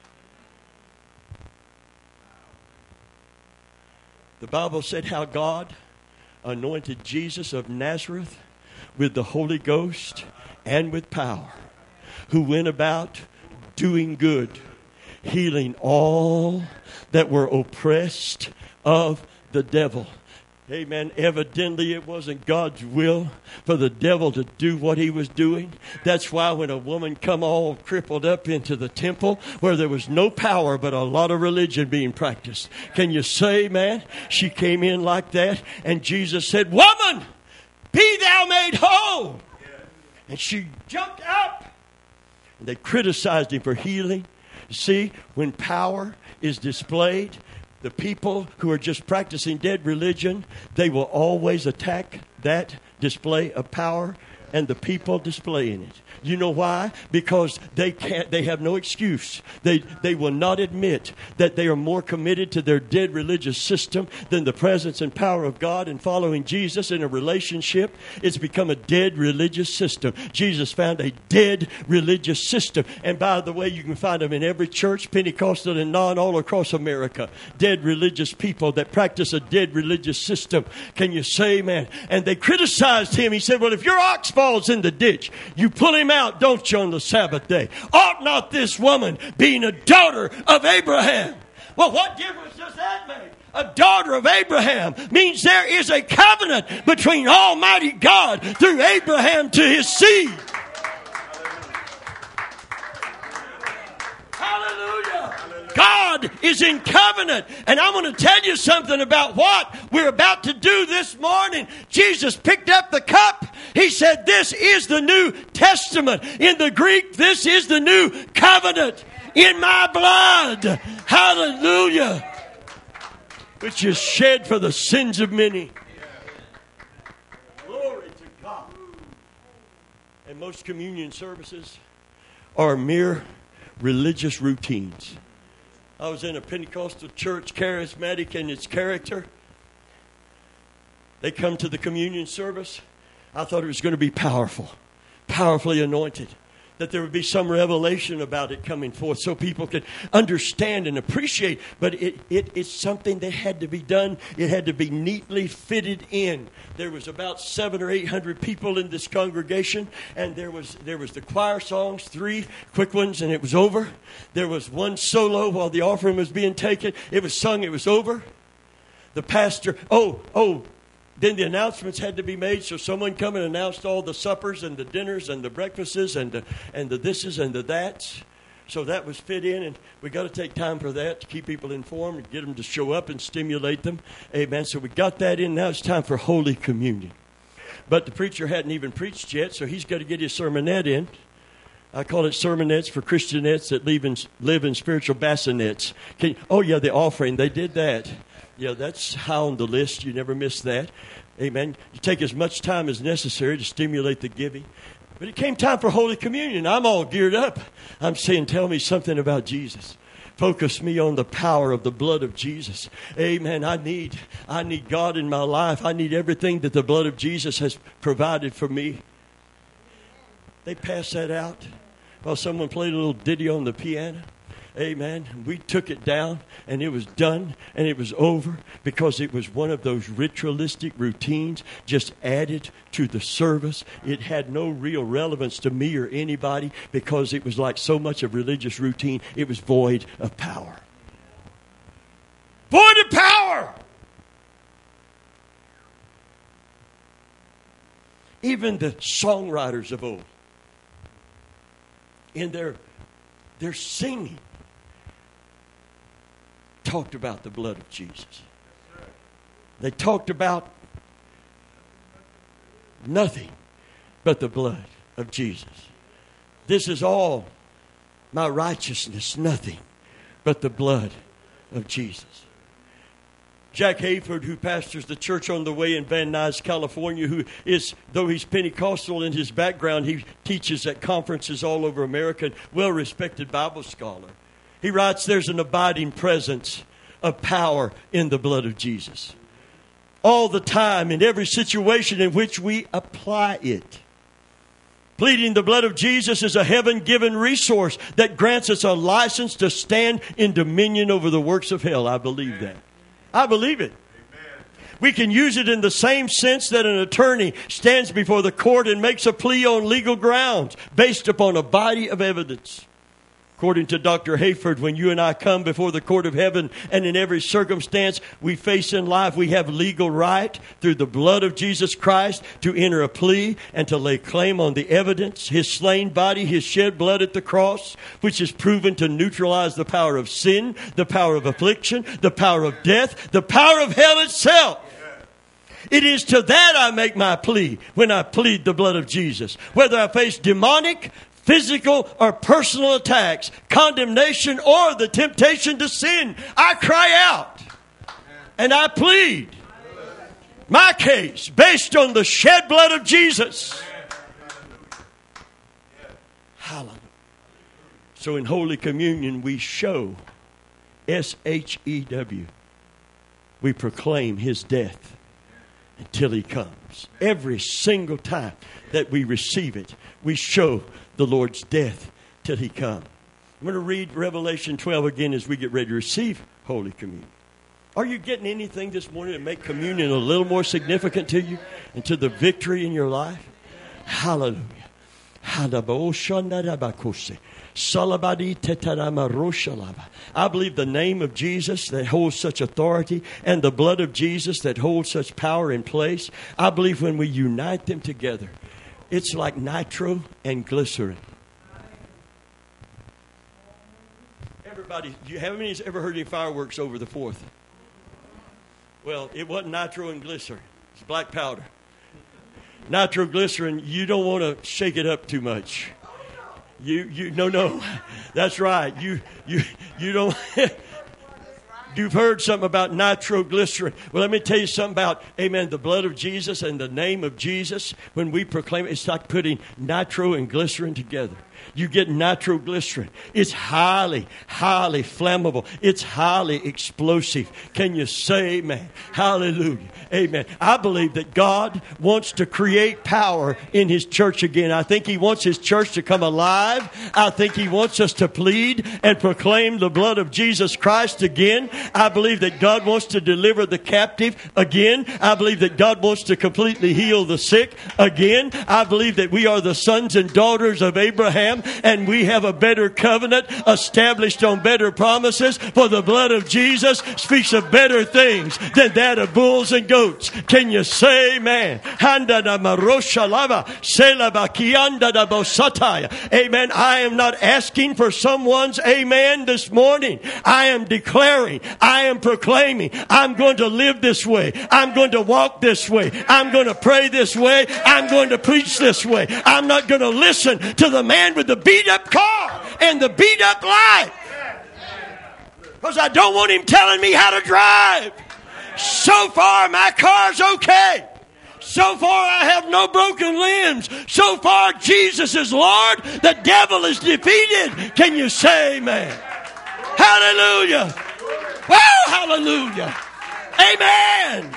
The Bible said how God anointed Jesus of Nazareth with the Holy Ghost and with power, who went about doing good, healing all that were oppressed of the devil. Amen. Evidently, it wasn't God's will for the devil to do what he was doing. That's why when a woman come all crippled up into the temple where there was no power but a lot of religion being practiced. Can you say, man? She came in like that and Jesus said, "Woman, be thou made whole." And she jumped up. And they criticized him for healing. See, when power is displayed, the people who are just practicing dead religion, they will always attack that display of power and the people displaying it. You know why? Because they have no excuse. They will not admit that they are more committed to their dead religious system than the presence and power of God and following Jesus in a relationship. It's become a dead religious system. Jesus found a dead religious system. And by the way, you can find them in every church, Pentecostal and non, all across America. Dead religious people that practice a dead religious system. Can you say amen? And they criticized him. He said, well, if your ox falls in the ditch, you pull him out, don't you, on the Sabbath day? Ought not this woman, being a daughter of Abraham? Well, what difference does that make? A daughter of Abraham means there is a covenant between Almighty God through Abraham to his seed. Hallelujah. God is in covenant. And I want to tell you something about what we're about to do this morning. Jesus picked up the cup. He said, this is the New Testament. In the Greek, this is the new covenant in my blood. Hallelujah. Which is shed for the sins of many. Glory to God. And most communion services are mere religious routines. I was in a Pentecostal church, charismatic in its character. They come to the communion service. I thought it was going to be powerful, powerfully anointed, that there would be some revelation about it coming forth so people could understand and appreciate. But it's something that had to be done. It had to be neatly fitted in. There was about 700 or 800 people in this congregation, and there was the choir songs, 3 quick ones, and it was over. There was one solo while the offering was being taken. It was sung, it was over. The pastor, then the announcements had to be made, so someone come and announced all the suppers and the dinners and the breakfasts and the thises and the that's. So that was fit in, and we got to take time for that to keep people informed and get them to show up and stimulate them. Amen. So we got that in. Now it's time for Holy Communion. But the preacher hadn't even preached yet, so he's got to get his sermonette in. I call it sermonettes for Christianettes that live in spiritual bassinets. The offering, they did that. Yeah, that's high on the list. You never miss that. Amen. You take as much time as necessary to stimulate the giving. But it came time for Holy Communion. I'm all geared up. I'm saying, tell me something about Jesus. Focus me on the power of the blood of Jesus. Amen. I need God in my life. I need everything that the blood of Jesus has provided for me. They passed that out while someone played a little ditty on the piano. Amen. We took it down and it was done and it was over because it was one of those ritualistic routines just added to the service. It had no real relevance to me or anybody because it was like so much of religious routine. It was void of power. Void of power! Even the songwriters of old, in their singing, talked about the blood of Jesus. They talked about nothing but the blood of Jesus. This is all my righteousness, nothing but the blood of Jesus. Jack Hayford, who pastors the church on the way in Van Nuys, California, who is, though he's Pentecostal in his background, he teaches at conferences all over America, well-respected Bible scholar. He writes, there's an abiding presence of power in the blood of Jesus. All the time, in every situation in which we apply it. Pleading the blood of Jesus is a heaven-given resource that grants us a license to stand in dominion over the works of hell. I believe that. I believe it. We can use it in the same sense that an attorney stands before the court and makes a plea on legal grounds based upon a body of evidence. According to Dr. Hayford, when you and I come before the court of heaven and in every circumstance we face in life, we have legal right through the blood of Jesus Christ to enter a plea and to lay claim on the evidence, His slain body, His shed blood at the cross, which is proven to neutralize the power of sin, the power of affliction, the power of death, the power of hell itself. It is to that I make my plea when I plead the blood of Jesus. Whether I face demonic, physical or personal attacks, condemnation, or the temptation to sin, I cry out and I plead my case based on the shed blood of Jesus. Hallelujah. So in Holy Communion we show, S-H-E-W, we proclaim His death until He comes. Every single time that we receive it, we show the Lord's death till He comes. I'm going to read Revelation 12 again as we get ready to receive Holy Communion. Are you getting anything this morning to make communion a little more significant to you and to the victory in your life? Hallelujah. I believe the name of Jesus that holds such authority and the blood of Jesus that holds such power in place, I believe when we unite them together, it's like nitro and glycerin. Everybody, how many has ever heard any fireworks over the 4th? Well, it wasn't nitro and glycerin. It's black powder. Nitroglycerin, you don't want to shake it up too much. No. That's right. You don't. You've heard something about nitroglycerin. Well, let me tell you something about, amen, the blood of Jesus and the name of Jesus. When we proclaim it, it's like putting nitro and glycerin together. You get nitroglycerin. It's highly, highly flammable. It's highly explosive. Can you say amen? Hallelujah. Amen. I believe that God wants to create power in His church again. I think He wants His church to come alive. I think He wants us to plead and proclaim the blood of Jesus Christ again. I believe that God wants to deliver the captive again. I believe that God wants to completely heal the sick again. I believe that we are the sons and daughters of Abraham, and we have a better covenant established on better promises, for the blood of Jesus speaks of better things than that of bulls and goats. Can you say amen? Amen. I am not asking for someone's amen this morning. I am declaring, I am proclaiming, I'm going to live this way. I'm going to walk this way. I'm going to pray this way. I'm going to preach this way. I'm not going to listen to the man with the beat up car and the beat up life, because I don't want him telling me how to drive. So far my car's okay. So far I have no broken limbs. So far Jesus is Lord. The devil is defeated. Can you say amen? Hallelujah. Wow, hallelujah. Amen.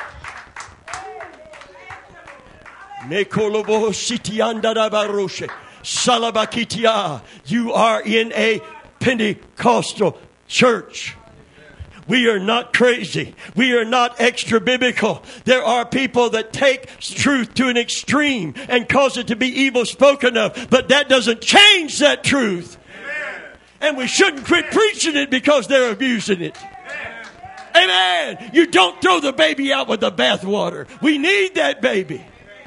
You are in a Pentecostal church. We are not crazy. We are not extra biblical. There are people that take truth to an extreme and cause it to be evil spoken of. But that doesn't change that truth. And we shouldn't quit preaching it because they're abusing it. Amen. You don't throw the baby out with the bathwater. We need that baby.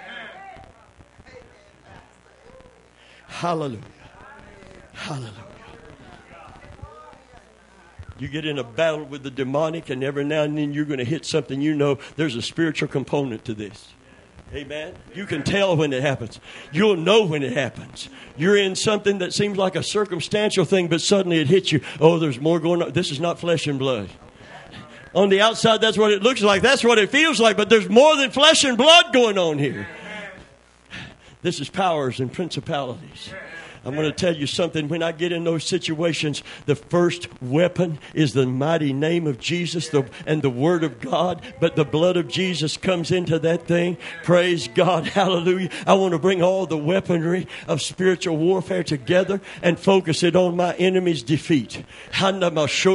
Hallelujah. Hallelujah. You get in a battle with the demonic, and every now and then you're going to hit something you know there's a spiritual component to this. Amen. You can tell when it happens. You'll know when it happens. You're in something that seems like a circumstantial thing, but suddenly it hits you. Oh, there's more going on. This is not flesh and blood. On the outside, that's what it looks like. That's what it feels like. But there's more than flesh and blood going on here. This is powers and principalities. I'm going to tell you something. When I get in those situations, the first weapon is the mighty name of Jesus and the Word of God. But the blood of Jesus comes into that thing. Praise God. Hallelujah. I want to bring all the weaponry of spiritual warfare together and focus it on my enemy's defeat. Father,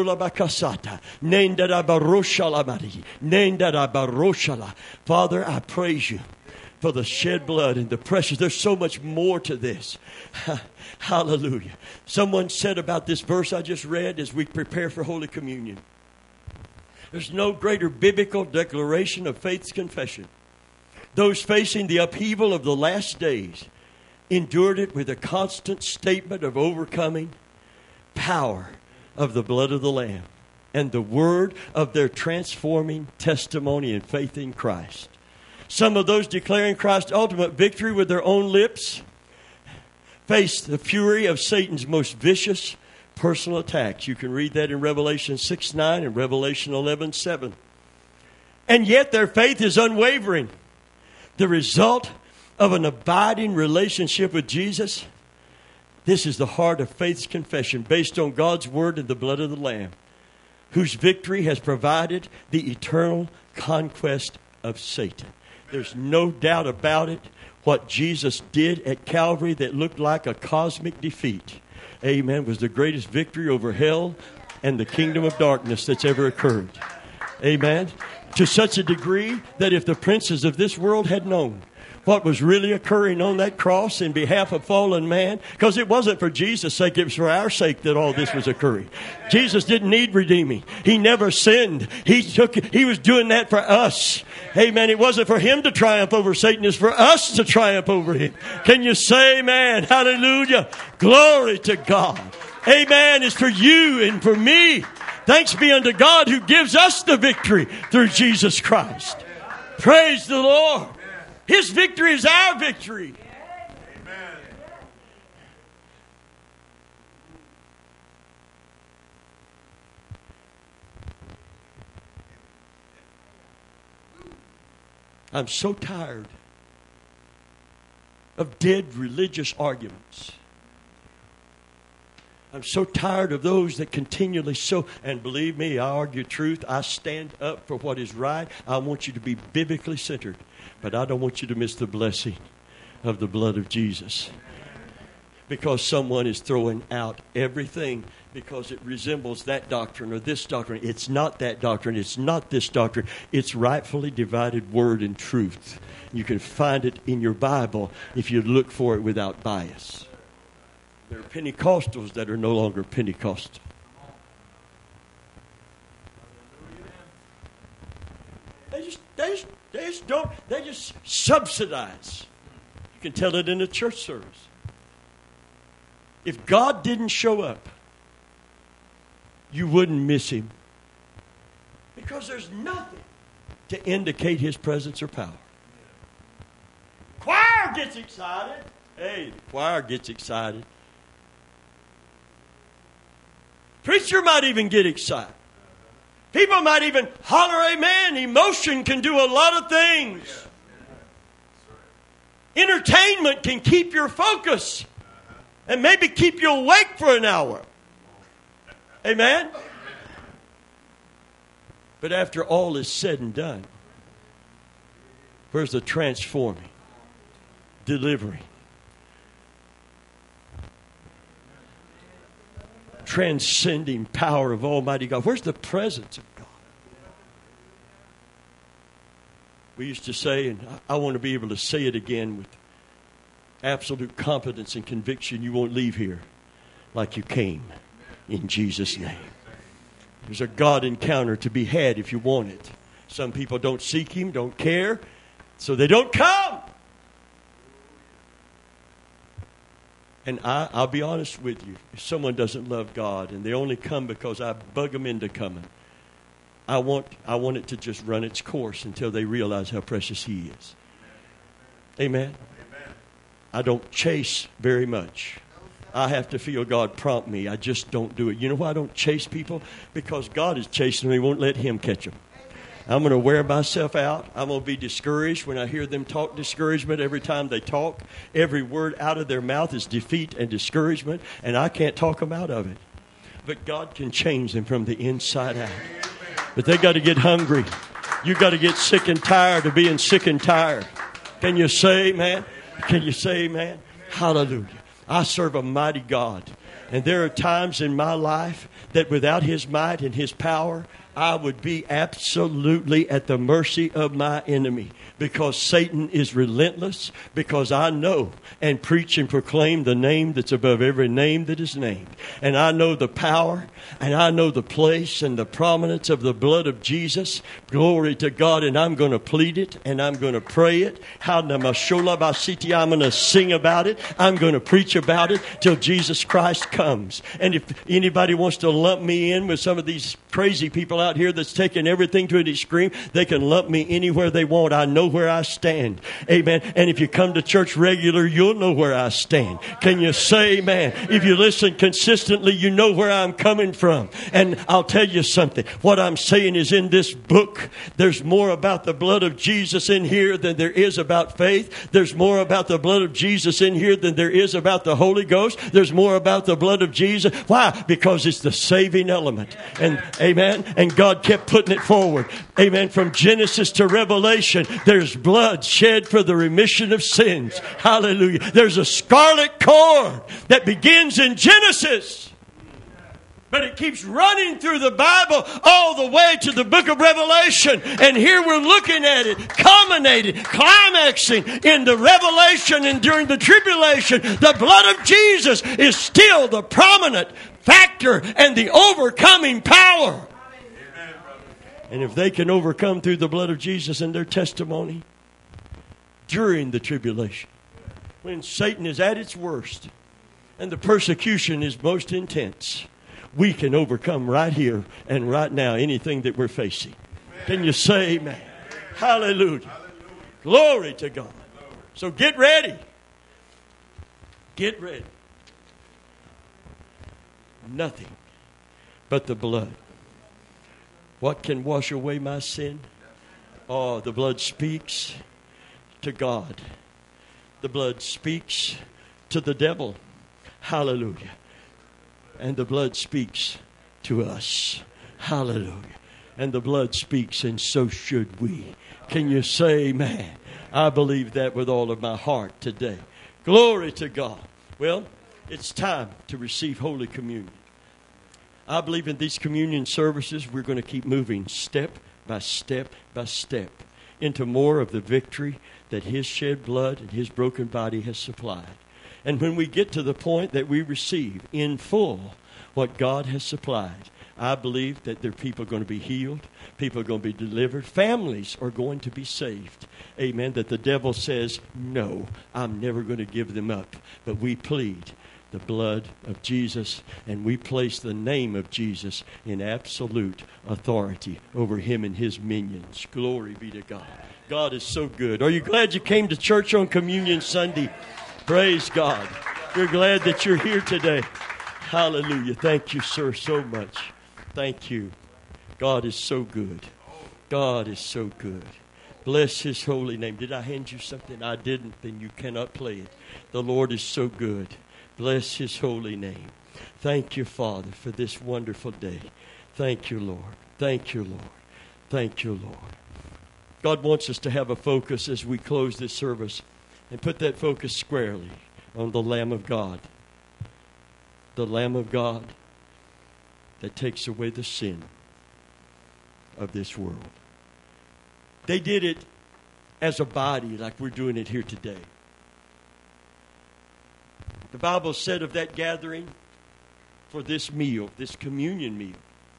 I praise you for the shed blood and the precious. There's so much more to this. Hallelujah. Someone said about this verse I just read as we prepare for Holy Communion, there's no greater biblical declaration of faith's confession. Those facing the upheaval of the last days endured it with a constant statement of overcoming power of the blood of the Lamb and the word of their transforming testimony and faith in Christ. Some of those declaring Christ's ultimate victory with their own lips faced the fury of Satan's most vicious personal attacks. You can read that in Revelation 6:9 and Revelation 11:7. And yet their faith is unwavering. The result of an abiding relationship with Jesus. This is the heart of faith's confession based on God's word and the blood of the Lamb, whose victory has provided the eternal conquest of Satan. There's no doubt about it. What Jesus did at Calvary that looked like a cosmic defeat, amen, was the greatest victory over hell and the kingdom of darkness that's ever occurred. Amen. To such a degree that if the princes of this world had known what was really occurring on that cross in behalf of fallen man, because it wasn't for Jesus' sake, it was for our sake that all this was occurring. Jesus didn't need redeeming. He never sinned. He was doing that for us. Amen. It wasn't for him to triumph over Satan. It's for us to triumph over him. Can you say amen? Hallelujah. Glory to God. Amen. It's for you and for me. Thanks be unto God who gives us the victory through Jesus Christ. Praise the Lord. His victory is our victory. Amen. I'm so tired of dead religious arguments. I'm so tired of those that continually and believe me, I argue truth. I stand up for what is right. I want you to be biblically centered. But I don't want you to miss the blessing of the blood of Jesus. Because someone is throwing out everything because it resembles that doctrine or this doctrine. It's not that doctrine. It's not this doctrine. It's rightfully divided word and truth. You can find it in your Bible if you look for it without bias. There are Pentecostals that are no longer Pentecostal. They just subsidize. You can tell it in a church service. If God didn't show up, you wouldn't miss him. Because there's nothing to indicate his presence or power. Choir gets excited. Hey, the choir gets excited. Preacher might even get excited. People might even holler amen. Emotion can do a lot of things. Entertainment can keep your focus and maybe keep you awake for an hour. Amen? But after all is said and done, where's the transforming, delivering, transcending power of Almighty God? Where's the presence of God? We used to say, and I want to be able to say it again with absolute confidence and conviction, you won't leave here like you came, in Jesus' name. There's a God encounter to be had if you want it. Some people don't seek Him, don't care, so they don't come. And I'll be honest with you. If someone doesn't love God and they only come because I bug them into coming, I want it to just run its course until they realize how precious He is. Amen? I don't chase very much. I have to feel God prompt me. I just don't do it. You know why I don't chase people? Because God is chasing them. He won't let Him catch them. I'm going to wear myself out. I'm going to be discouraged when I hear them talk discouragement every time they talk. Every word out of their mouth is defeat and discouragement, and I can't talk them out of it. But God can change them from the inside out. But they got to get hungry. You got to get sick and tired of being sick and tired. Can you say amen? Can you say amen? Hallelujah. I serve a mighty God. And there are times in my life that without His might and His power, I would be absolutely at the mercy of my enemy, because Satan is relentless, because I know and preach and proclaim the name that's above every name that is named. And I know the power, and I know the place and the prominence of the blood of Jesus. Glory to God. And I'm going to plead it, and I'm going to pray it. I'm going to sing about it. I'm going to preach about it till Jesus Christ comes. And if anybody wants to lump me in with some of these crazy people out here that's taking everything to an extreme, they can lump me anywhere they want. I know where I stand. Amen. And if you come to church regular, you'll know where I stand. Can you say amen? If you listen consistently, you know where I'm coming from. And I'll tell you something. What I'm saying is, in this book, there's more about the blood of Jesus in here than there is about faith. There's more about the blood of Jesus in here than there is about the Holy Ghost. There's more about the blood of Jesus. Why? Because it's the saving element. And amen. And God kept putting it forward. Amen. From Genesis to Revelation, there's blood shed for the remission of sins. Hallelujah. There's a scarlet cord that begins in Genesis, but it keeps running through the Bible all the way to the book of Revelation. And here we're looking at it, culminated, climaxing in the Revelation, and during the tribulation, the blood of Jesus is still the prominent factor and the overcoming power. And if they can overcome through the blood of Jesus and their testimony during the tribulation, when Satan is at its worst and the persecution is most intense, we can overcome right here and right now anything that we're facing. Can you say amen? Hallelujah. Glory to God. So get ready. Get ready. Nothing but the blood. What can wash away my sin? Oh, the blood speaks to God. The blood speaks to the devil. Hallelujah. And the blood speaks to us. Hallelujah. And the blood speaks, and so should we. Can you say amen? I believe that with all of my heart today. Glory to God. Well, it's time to receive Holy Communion. I believe in these communion services, we're going to keep moving step by step by step into more of the victory that His shed blood and His broken body has supplied. And when we get to the point that we receive in full what God has supplied, I believe that there are people going to be healed, people are going to be delivered, families are going to be saved. Amen. That the devil says, no, I'm never going to give them up. But we plead the blood of Jesus, and we place the name of Jesus in absolute authority over Him and His minions. Glory be to God. God is so good. Are you glad you came to church on Communion Sunday? Praise God. We're glad that you're here today. Hallelujah. Thank you, sir, so much. Thank you. God is so good. God is so good. Bless His holy name. Did I hand you something? I didn't. Then you cannot play it. The Lord is so good. Bless His holy name. Thank you, Father, for this wonderful day. Thank you, Lord. Thank you, Lord. Thank you, Lord. God wants us to have a focus as we close this service and put that focus squarely on the Lamb of God. The Lamb of God that takes away the sin of this world. They did it as a body like we're doing it here today. The Bible said of that gathering for this meal, this communion meal,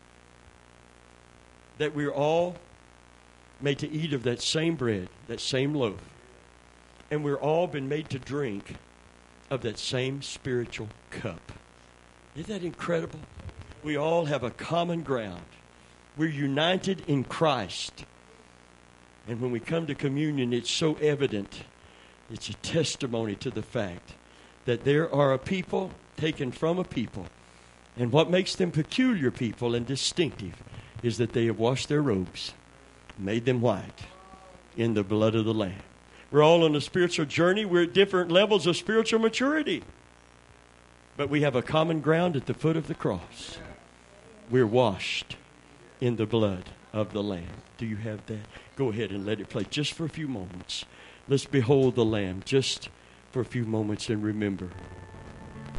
that we're all made to eat of that same bread, that same loaf. And we're all been made to drink of that same spiritual cup. Isn't that incredible? We all have a common ground. We're united in Christ. And when we come to communion, it's so evident. It's a testimony to the fact that there are a people taken from a people. And what makes them peculiar people and distinctive is that they have washed their robes, made them white in the blood of the Lamb. We're all on a spiritual journey. We're at different levels of spiritual maturity. But we have a common ground at the foot of the cross. We're washed in the blood of the Lamb. Do you have that? Go ahead and let it play just for a few moments. Let's behold the Lamb just for a few moments and remember